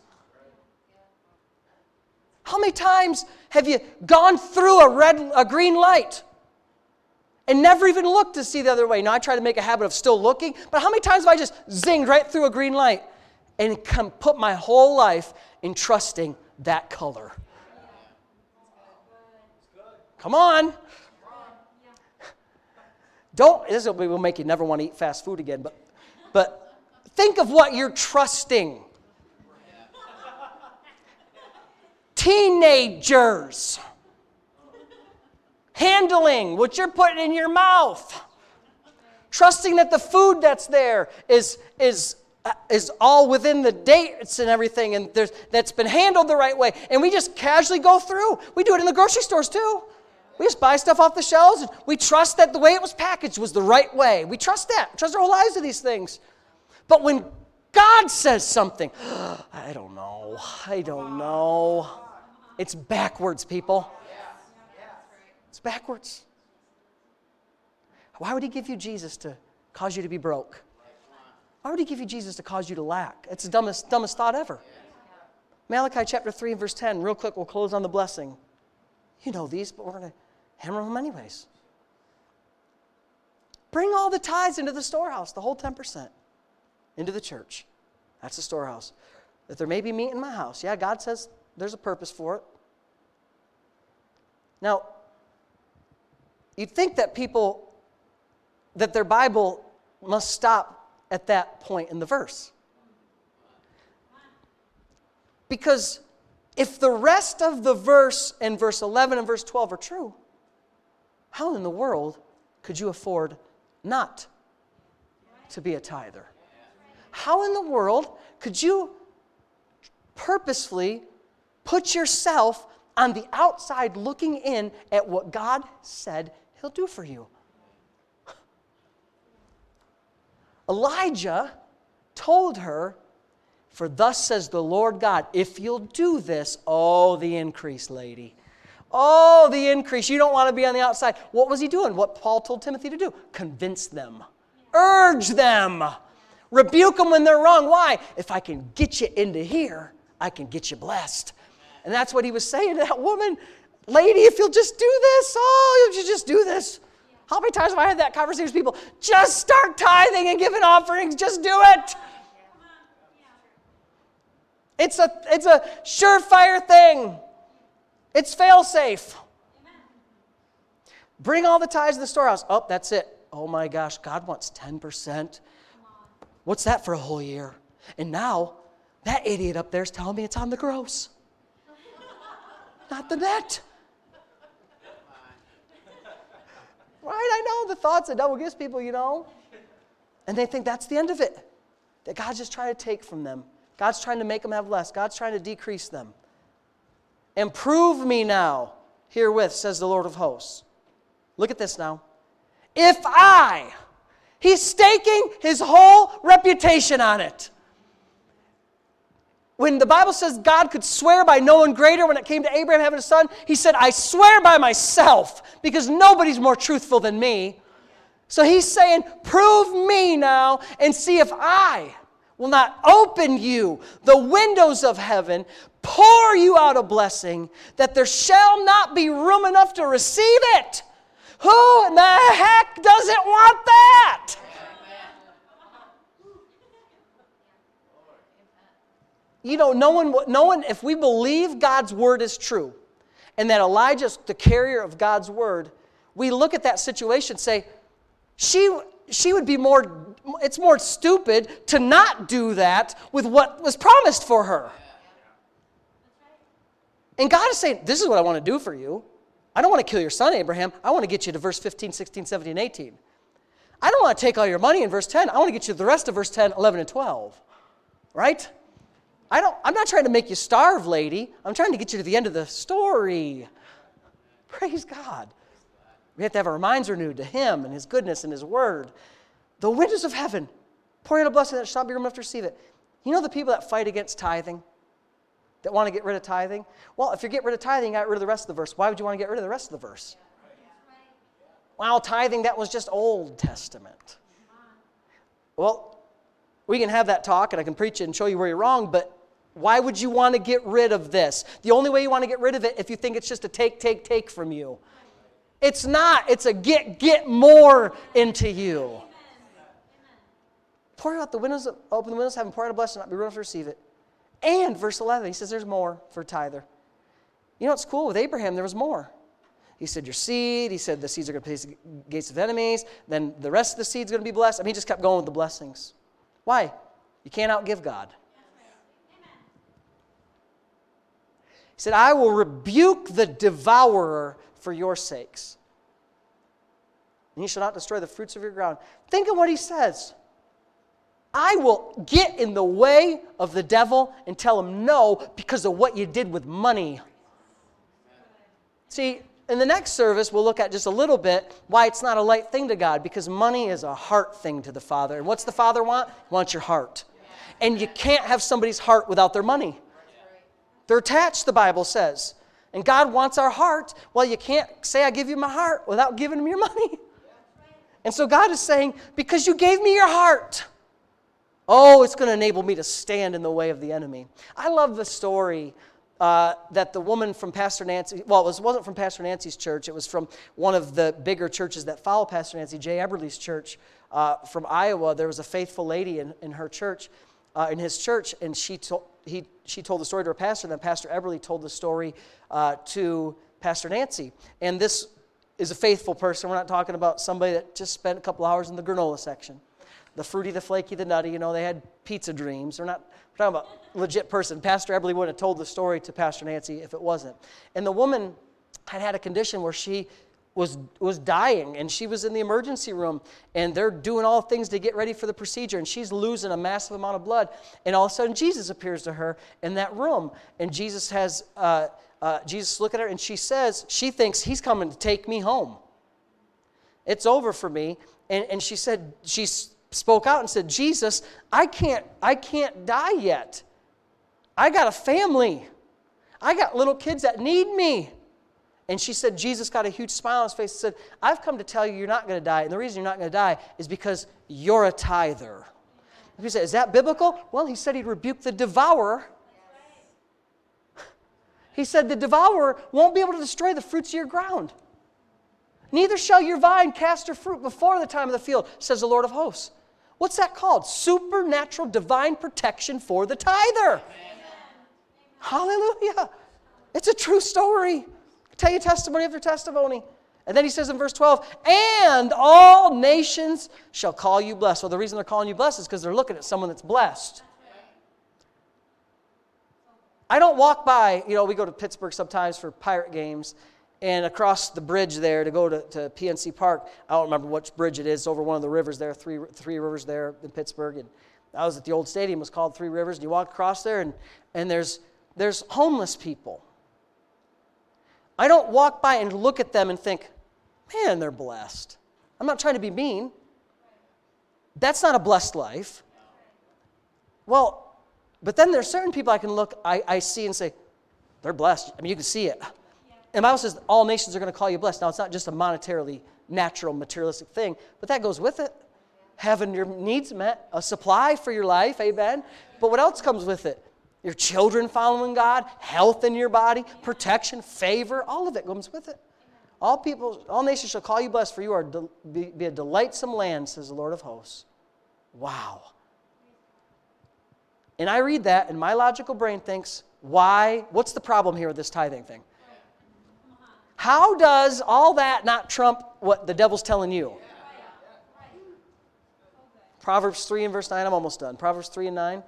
How many times have you gone through a red, a green light and never even looked to see the other way? Now, I try to make a habit of still looking, but how many times have I just zinged right through a green light and come put my whole life in trusting that color? Come on. Don't, this will make you never want to eat fast food again, but, but think of what you're trusting. Teenagers. Handling what you're putting in your mouth. Trusting that the food that's there is, is, uh, is all within the dates and everything, and there's, that's been handled the right way. And we just casually go through. We do it in the grocery stores too. We just buy stuff off the shelves, and we trust that the way it was packaged was the right way. We trust that. We trust our whole lives to these things. But when God says something, I don't know, I don't know. It's backwards, people. It's backwards. Why would he give you Jesus to cause you to be broke? Why would he give you Jesus to cause you to lack? It's the dumbest, dumbest thought ever. Malachi chapter three and verse ten, real quick, we'll close on the blessing. You know these, but we're going to hammer them anyways. Bring all the tithes into the storehouse, the whole ten percent, into the church. That's the storehouse. That there may be meat in my house. Yeah, God says there's a purpose for it. Now, you'd think that people, that their Bible must stop at that point in the verse. Because if the rest of the verse in verse eleven and verse twelve are true, how in the world could you afford not to be a tither? How in the world could you purposefully put yourself on the outside looking in at what God said he'll do for you? Elijah told her, for thus says the Lord God, if you'll do this, oh, the increase, lady. Oh, the increase. You don't want to be on the outside. What was he doing? What Paul told Timothy to do. Convince them. Urge them. Rebuke them when they're wrong. Why? If I can get you into here, I can get you blessed. And that's what he was saying to that woman. Lady, if you'll just do this, oh, if you just do this. How many times have I had that conversation with people? Just start tithing and giving offerings. Just do it. It's a, it's a surefire thing. It's fail-safe. Bring all the tithes to the storehouse. Oh, that's it. Oh my gosh, God wants ten percent. What's that for a whole year? And now, that idiot up there is telling me it's on the gross. Not the net. Right? I know the thoughts the devil gives people, you know. And they think that's the end of it. That God's just trying to take from them. God's trying to make them have less. God's trying to decrease them. And prove me now herewith, says the Lord of hosts. Look at this now. If I, he's staking his whole reputation on it. When the Bible says God could swear by no one greater when it came to Abraham having a son, he said, I swear by myself because nobody's more truthful than me. So he's saying, prove me now and see if I will not open you the windows of heaven, pour you out a blessing, that there shall not be room enough to receive it. Who in the heck doesn't want that? You know, no one, no one, if we believe God's word is true, and that Elijah's the carrier of God's word, we look at that situation and say, she, she would be more, it's more stupid to not do that with what was promised for her. And God is saying, this is what I want to do for you. I don't want to kill your son, Abraham. I want to get you to verse fifteen, sixteen, seventeen, eighteen. I don't want to take all your money in verse ten. I want to get you to the rest of verse ten, eleven, and twelve. Right? I don't, I'm not trying to make you starve, lady. I'm trying to get you to the end of the story. Praise God. We have to have our minds renewed to Him and His goodness and His word. The windows of heaven, pour out a blessing that shall not be room enough to receive it. You know the people that fight against tithing? That want to get rid of tithing? Well, if you get rid of tithing, you got rid of the rest of the verse. Why would you want to get rid of the rest of the verse? Well, tithing, that was just Old Testament. Well, we can have that talk, and I can preach it and show you where you're wrong, but why would you want to get rid of this? The only way you want to get rid of it if you think it's just a take, take, take from you. It's not. It's a get, get more into you. Pour out the windows, open the windows, have Him pour out a blessing, not be room enough to receive it. And verse eleven, he says there's more for tither. You know what's cool? With Abraham, there was more. He said, your seed. He said, the seeds are going to place the gates of enemies. Then the rest of the seed's going to be blessed. I mean, he just kept going with the blessings. Why? You can't outgive God. He said, I will rebuke the devourer for your sakes. And you shall not destroy the fruits of your ground. Think of what he says. I will get in the way of the devil and tell him no because of what you did with money. See, in the next service, we'll look at just a little bit why it's not a light thing to God, because money is a heart thing to the Father. And what's the Father want? He wants your heart. And you can't have somebody's heart without their money. They're attached, the Bible says. And God wants our heart. Well, you can't say, I give you my heart without giving him your money. And so God is saying, because you gave me your heart, oh, it's going to enable me to stand in the way of the enemy. I love the story uh, that the woman from Pastor Nancy, well, it was, wasn't from Pastor Nancy's church. It was from one of the bigger churches that follow Pastor Nancy, Jay Eberly's church uh, from Iowa. There was a faithful lady in, in her church, uh, in his church, and she told he she told the story to her pastor, and then Pastor Eberly told the story uh, to Pastor Nancy. And this is a faithful person. We're not talking about somebody that just spent a couple hours in the granola section. The fruity, the flaky, the nutty, you know, they had pizza dreams. We're not we're talking about a legit person. Pastor Eberly wouldn't have told the story to Pastor Nancy if it wasn't. And the woman had had a condition where she was was dying, and she was in the emergency room, and they're doing all things to get ready for the procedure, and she's losing a massive amount of blood. And all of a sudden, Jesus appears to her in that room, and Jesus has uh, uh, Jesus look at her, and she says she thinks he's coming to take me home. It's over for me. And and she said she spoke out and said, Jesus, I can't I can't die yet. I got a family. I got little kids that need me. And she said, Jesus got a huge smile on his face and said, I've come to tell you you're not going to die. And the reason you're not going to die is because you're a tither. And you say, is that biblical? Well, he said he'd rebuke the devourer. He said the devourer won't be able to destroy the fruits of your ground. Neither shall your vine cast her fruit before the time of the field, says the Lord of hosts. What's that called? Supernatural divine protection for the tither. Amen. Hallelujah. It's a true story. Tell you testimony after testimony. And then he says in verse twelve, and all nations shall call you blessed. Well, the reason they're calling you blessed is because they're looking at someone that's blessed. I don't walk by, you know, we go to Pittsburgh sometimes for Pirate games, and across the bridge there to go to, to P N C Park, I don't remember which bridge it is, over one of the rivers there, three three rivers there in Pittsburgh. And I was at the old stadium, it was called Three Rivers, and you walk across there, and, and there's there's homeless people. I don't walk by and look at them and think, man, they're blessed. I'm not trying to be mean. That's not a blessed life. Well, but then there's certain people I can look, I, I see and say, they're blessed. I mean, you can see it. And the Bible says all nations are going to call you blessed. Now, it's not just a monetarily, natural, materialistic thing, but that goes with it. Having your needs met, a supply for your life, amen? But what else comes with it? Your children following God, health in your body, protection, favor, all of it comes with it. All people, all nations shall call you blessed, for you are de- be, be a delightsome land, says the Lord of hosts. Wow. And I read that, and my logical brain thinks, why? What's the problem here with this tithing thing? How does all that not trump what the devil's telling you? Proverbs three and verse nine, I'm almost done. Proverbs three and nine.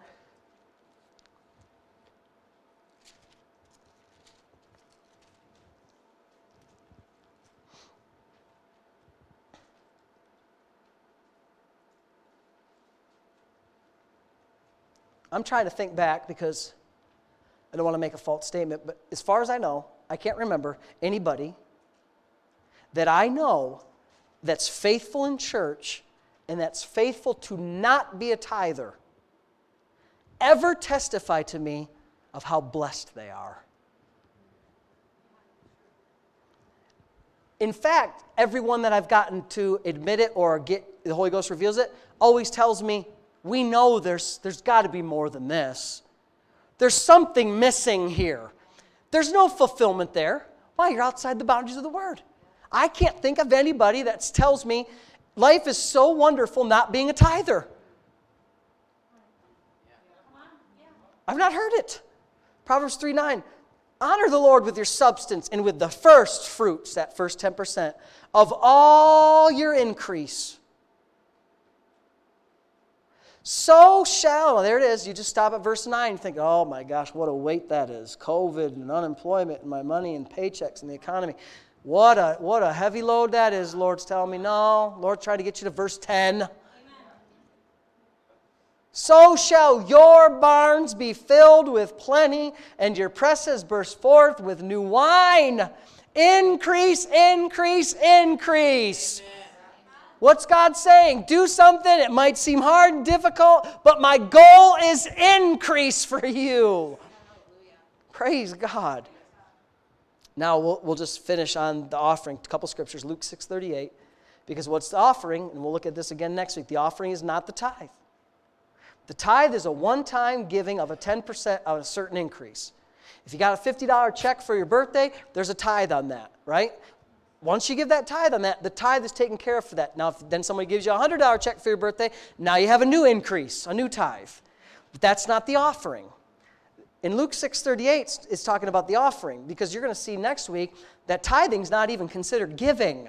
I'm trying to think back because I don't want to make a false statement, but as far as I know, I can't remember anybody that I know that's faithful in church and that's faithful to not be a tither ever testify to me of how blessed they are. In fact, everyone that I've gotten to admit it or get the Holy Ghost reveals it always tells me, we know there's, there's got to be more than this. There's something missing here. There's no fulfillment there. Why? You're outside the boundaries of the Word. I can't think of anybody that tells me life is so wonderful not being a tither. I've not heard it. Proverbs three nine. Honor the Lord with your substance and with the first fruits, that first ten percent, of all your increase. So shall, there it is, you just stop at verse nine and think, oh my gosh, what a weight that is. COVID and unemployment and my money and paychecks and the economy. What a, what a heavy load that is, Lord's telling me. No, Lord's trying to get you to verse ten. So shall your barns be filled with plenty, and your presses burst forth with new wine. Increase, increase, increase. Amen. What's God saying? Do something. It might seem hard and difficult, but my goal is increase for you. Praise God. Now we'll, we'll just finish on the offering. A couple scriptures, Luke six thirty-eight. Because what's the offering? And we'll look at this again next week. The offering is not the tithe. The tithe is a one-time giving of a ten percent of a certain increase. If you got a fifty dollars check for your birthday, there's a tithe on that, right? Once you give that tithe on that, the tithe is taken care of for that. Now, if then somebody gives you a one hundred dollars check for your birthday, now you have a new increase, a new tithe. But that's not the offering. In Luke six thirty-eight, it's talking about the offering, because you're going to see next week that tithing is not even considered giving.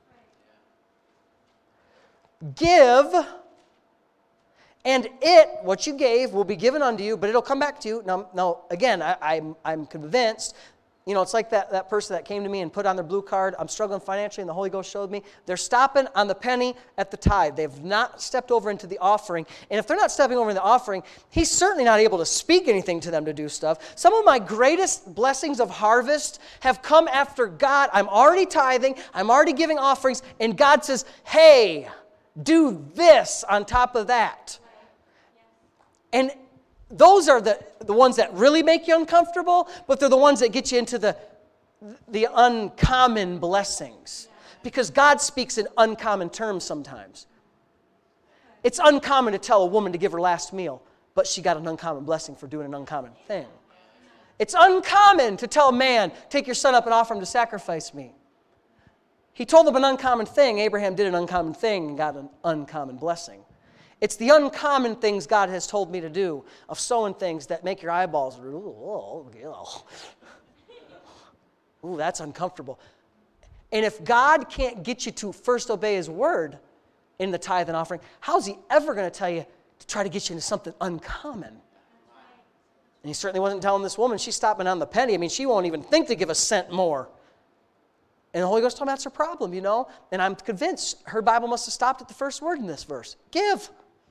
Give... And it, what you gave, will be given unto you, but it'll come back to you. Now, now again, I, I'm, I'm convinced, you know, it's like that, that person that came to me and put on their blue card, I'm struggling financially, and the Holy Ghost showed me. They're stopping on the penny at the tithe. They've not stepped over into the offering. And if they're not stepping over in the offering, he's certainly not able to speak anything to them to do stuff. Some of my greatest blessings of harvest have come after God. I'm already tithing, I'm already giving offerings, and God says, hey, do this on top of that. And those are the, the ones that really make you uncomfortable, but they're the ones that get you into the, the uncommon blessings. Because God speaks in uncommon terms sometimes. It's uncommon to tell a woman to give her last meal, but she got an uncommon blessing for doing an uncommon thing. It's uncommon to tell a man, take your son up and offer him to sacrifice me. He told them an uncommon thing. Abraham did an uncommon thing and got an uncommon blessing. It's the uncommon things God has told me to do, of sowing things that make your eyeballs, ooh, ooh, that's uncomfortable. And if God can't get you to first obey His word in the tithe and offering, how's He ever going to tell you to try to get you into something uncommon? And He certainly wasn't telling this woman, she's stopping on the penny. I mean, she won't even think to give a cent more. And the Holy Ghost told me that's her problem, you know. And I'm convinced her Bible must have stopped at the first word in this verse. Give.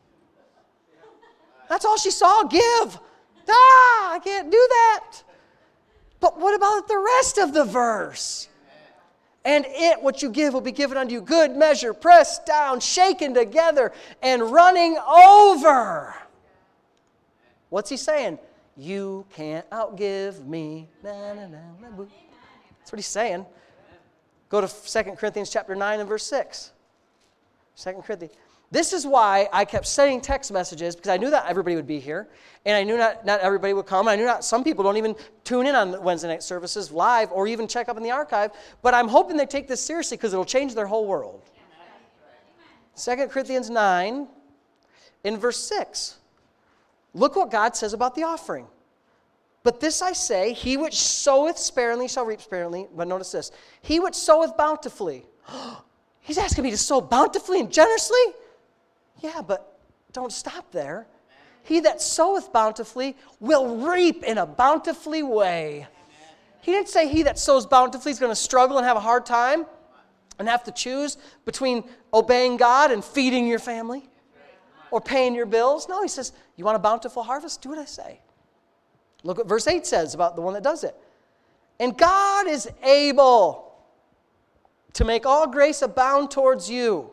That's all she saw, give. Ah, I can't do that. But what about the rest of the verse? And it, what you give, will be given unto you, good measure, pressed down, shaken together, and running over. What's he saying? You can't outgive me. Na, na, na, na, boo. That's what he's saying. Go to Second Corinthians chapter nine and verse six. Second Corinthians. This is why I kept sending text messages, because I knew that everybody would be here, and I knew not, not everybody would come. I knew not some people don't even tune in on Wednesday night services live or even check up in the archive, but I'm hoping they take this seriously because it'll change their whole world. Second Corinthians nine in verse six. Look what God says about the offering. But this I say, he which soweth sparingly shall reap sparingly. But notice this, he which soweth bountifully. He's asking me to sow bountifully and generously? Yeah, but don't stop there. He that soweth bountifully will reap in a bountifully way. He didn't say he that sows bountifully is going to struggle and have a hard time and have to choose between obeying God and feeding your family or paying your bills. No, he says, you want a bountiful harvest? Do what I say. Look what verse eight says about the one that does it. And God is able to make all grace abound towards you,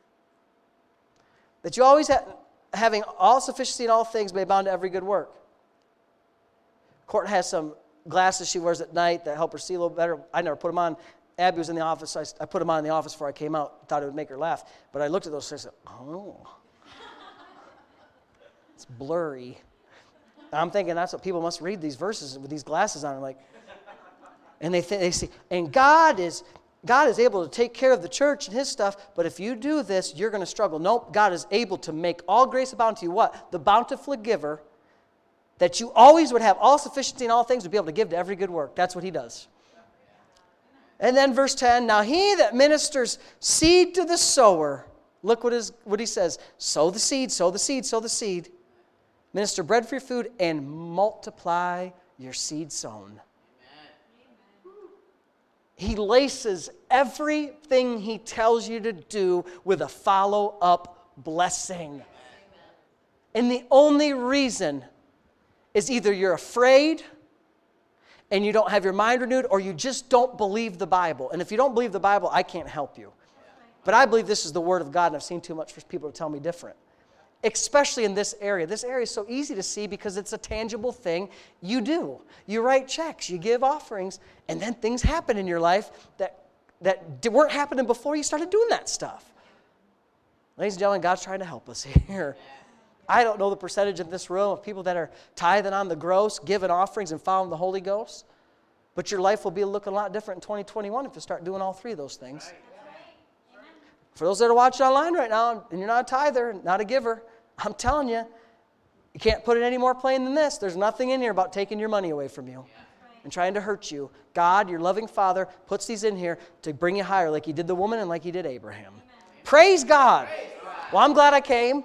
that you always have, having all sufficiency in all things, may abound to every good work. Court has some glasses she wears at night that help her see a little better. I never put them on. Abby was in the office. I, I put them on in the office before I came out. Thought it would make her laugh. But I looked at those and I said, oh. It's blurry. And I'm thinking that's what people must read these verses with these glasses on. I'm like, and they th- they see, and God is God is able to take care of the church and His stuff, but if you do this, you're going to struggle. Nope, God is able to make all grace abound to you. What? The bountiful giver that you always would have all sufficiency in all things, would be able to give to every good work. That's what he does. And then verse ten, now he that ministers seed to the sower, look what, is, what he says, sow the seed, sow the seed, sow the seed. Minister bread for your food and multiply your seed sown. He laces everything he tells you to do with a follow-up blessing. And the only reason is either you're afraid and you don't have your mind renewed, or you just don't believe the Bible. And if you don't believe the Bible, I can't help you. But I believe this is the Word of God, and I've seen too much for people to tell me different. Especially in this area. This area is so easy to see because it's a tangible thing you do. You write checks, you give offerings, and then things happen in your life that, that weren't happening before you started doing that stuff. Ladies and gentlemen, God's trying to help us here. I don't know the percentage in this room of people that are tithing on the gross, giving offerings, and following the Holy Ghost. But your life will be looking a lot different in twenty twenty-one if you start doing all three of those things. For those that are watching online right now, and you're not a tither, not a giver, I'm telling you, you can't put it any more plain than this. There's nothing in here about taking your money away from you and trying to hurt you. God, your loving Father, puts these in here to bring you higher like he did the woman and like he did Abraham. Praise God. Well, I'm glad I came.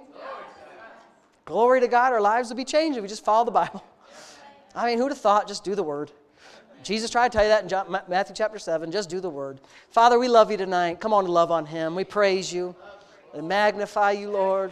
Glory to God, our lives will be changed if we just follow the Bible. I mean, who'd have thought? Just do the Word. Jesus tried to tell you that in John, Matthew chapter seven. Just do the Word. Father, we love you tonight. Come on and love on Him. We praise you and magnify you, Lord.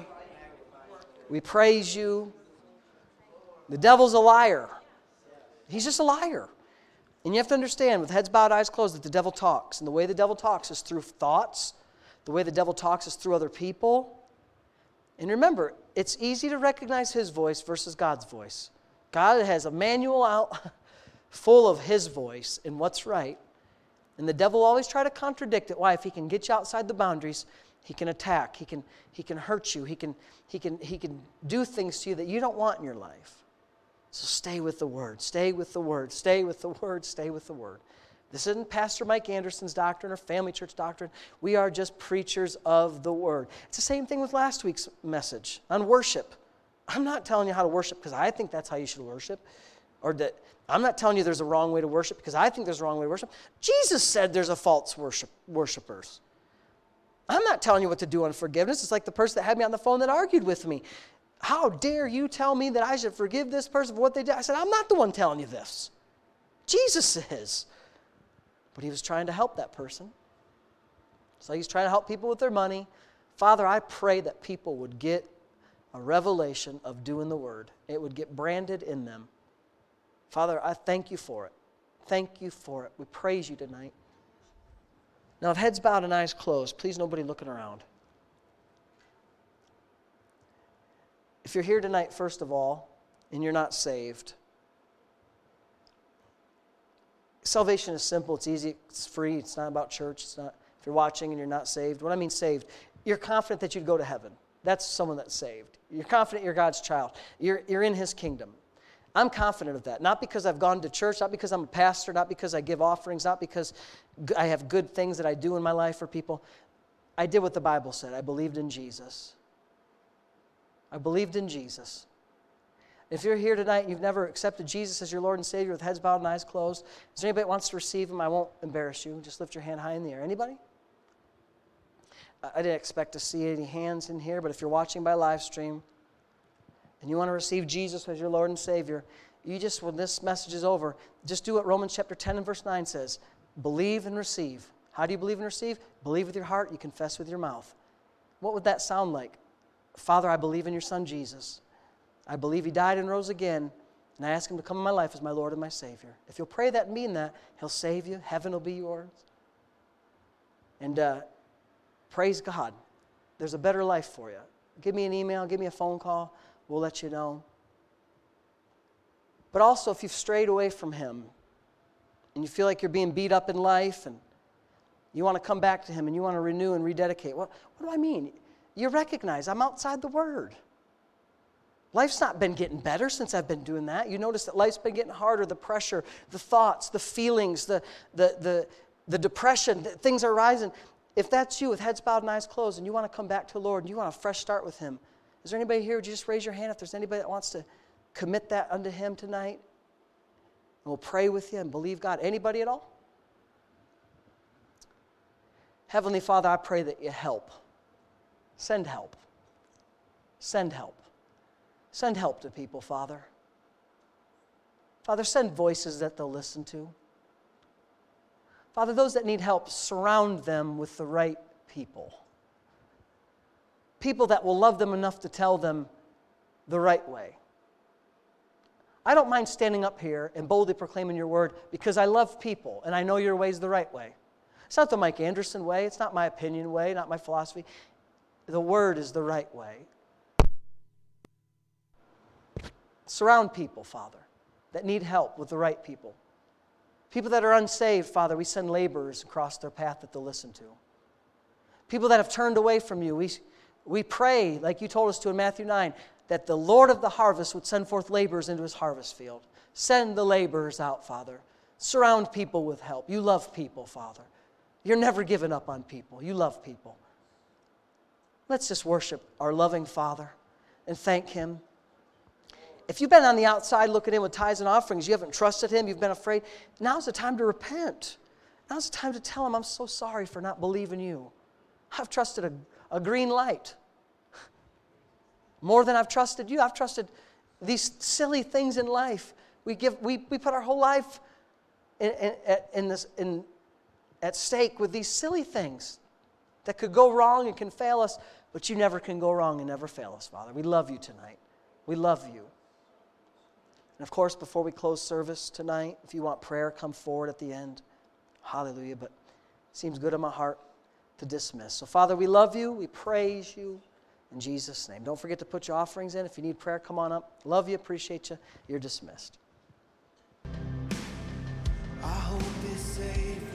We praise you. The devil's a liar. He's just a liar. And you have to understand, with heads bowed, eyes closed, that the devil talks. And the way the devil talks is through thoughts. The way the devil talks is through other people. And remember, it's easy to recognize his voice versus God's voice. God has a manual out full of his voice and what's right. And the devil will always try to contradict it. Why? If he can get you outside the boundaries, he can attack. He can, he can hurt you. He can, he, can, he can do things to you that you don't want in your life. So stay with the Word. Stay with the Word. Stay with the Word. Stay with the Word. This isn't Pastor Mike Anderson's doctrine or family church doctrine. We are just preachers of the Word. It's the same thing with last week's message on worship. I'm not telling you how to worship because I think that's how you should worship. Or that I'm not telling you there's a wrong way to worship because I think there's a wrong way to worship. Jesus said there's a false worship worshipers. I'm not telling you what to do on forgiveness. It's like the person that had me on the phone that argued with me. How dare you tell me that I should forgive this person for what they did? I said, I'm not the one telling you this. Jesus is. But he was trying to help that person. So he's trying to help people with their money. Father, I pray that people would get a revelation of doing the Word. It would get branded in them. Father, I thank you for it. Thank you for it. We praise you tonight. Now, if heads bowed and eyes closed, please nobody looking around. If you're here tonight, first of all, and you're not saved, salvation is simple, it's easy, it's free, it's not about church, it's not, if you're watching and you're not saved, what I mean saved, you're confident that you'd go to heaven. That's someone that's saved. You're confident you're God's child. You're, you're in His kingdom. I'm confident of that, not because I've gone to church, not because I'm a pastor, not because I give offerings, not because I have good things that I do in my life for people. I did what the Bible said. I believed in Jesus. I believed in Jesus. If you're here tonight and you've never accepted Jesus as your Lord and Savior with heads bowed and eyes closed, is there anybody that wants to receive Him? I won't embarrass you. Just lift your hand high in the air. Anybody? I didn't expect to see any hands in here, but if you're watching by live stream and you want to receive Jesus as your Lord and Savior, you just, when this message is over, just do what Romans chapter ten and verse nine says. Believe and receive. How do you believe and receive? Believe with your heart, you confess with your mouth. What would that sound like? Father, I believe in your Son Jesus. I believe He died and rose again, and I ask Him to come in my life as my Lord and my Savior. If you'll pray that and mean that, He'll save you. Heaven will be yours. And uh, praise God. There's a better life for you. Give me an email, give me a phone call. We'll let you know. But also, if you've strayed away from Him, and you feel like you're being beat up in life, and you want to come back to Him, and you want to renew and rededicate, what, what do I mean? You recognize I'm outside the Word. Life's not been getting better since I've been doing that. You notice that life's been getting harder, the pressure, the thoughts, the feelings, the, the, the, the depression, things are rising. If that's you with heads bowed and eyes closed and you want to come back to the Lord and you want a fresh start with Him, is there anybody here? Would you just raise your hand if there's anybody that wants to commit that unto Him tonight? And we'll pray with you and believe God. Anybody at all? Heavenly Father, I pray that you help. Send help. Send help. Send help to people, Father. Father, send voices that they'll listen to. Father, those that need help, surround them with the right people. People that will love them enough to tell them the right way. I don't mind standing up here and boldly proclaiming your word because I love people and I know your way is the right way. It's not the Mike Anderson way. It's not my opinion way, not my philosophy. The word is the right way. Surround people, Father, that need help with the right people. People that are unsaved, Father, we send laborers across their path that they'll listen to. People that have turned away from you, we, we pray, like you told us to in Matthew nine, that the Lord of the harvest would send forth laborers into His harvest field. Send the laborers out, Father. Surround people with help. You love people, Father. You're never giving up on people. You love people. Let's just worship our loving Father and thank Him. If you've been on the outside looking in with tithes and offerings, you haven't trusted Him, you've been afraid, now's the time to repent. Now's the time to tell Him, I'm so sorry for not believing you. I've trusted a, a green light. More than I've trusted you. I've trusted these silly things in life. We give, we, we put our whole life in, in, in this, in, at stake with these silly things that could go wrong and can fail us, but you never can go wrong and never fail us, Father. We love you tonight. We love you. And of course, before we close service tonight, if you want prayer, come forward at the end. Hallelujah. But it seems good in my heart to dismiss. So, Father, we love you. We praise you. In Jesus' name. Don't forget to put your offerings in. If you need prayer, come on up. Love you, appreciate you. You're dismissed. I hope it's safe.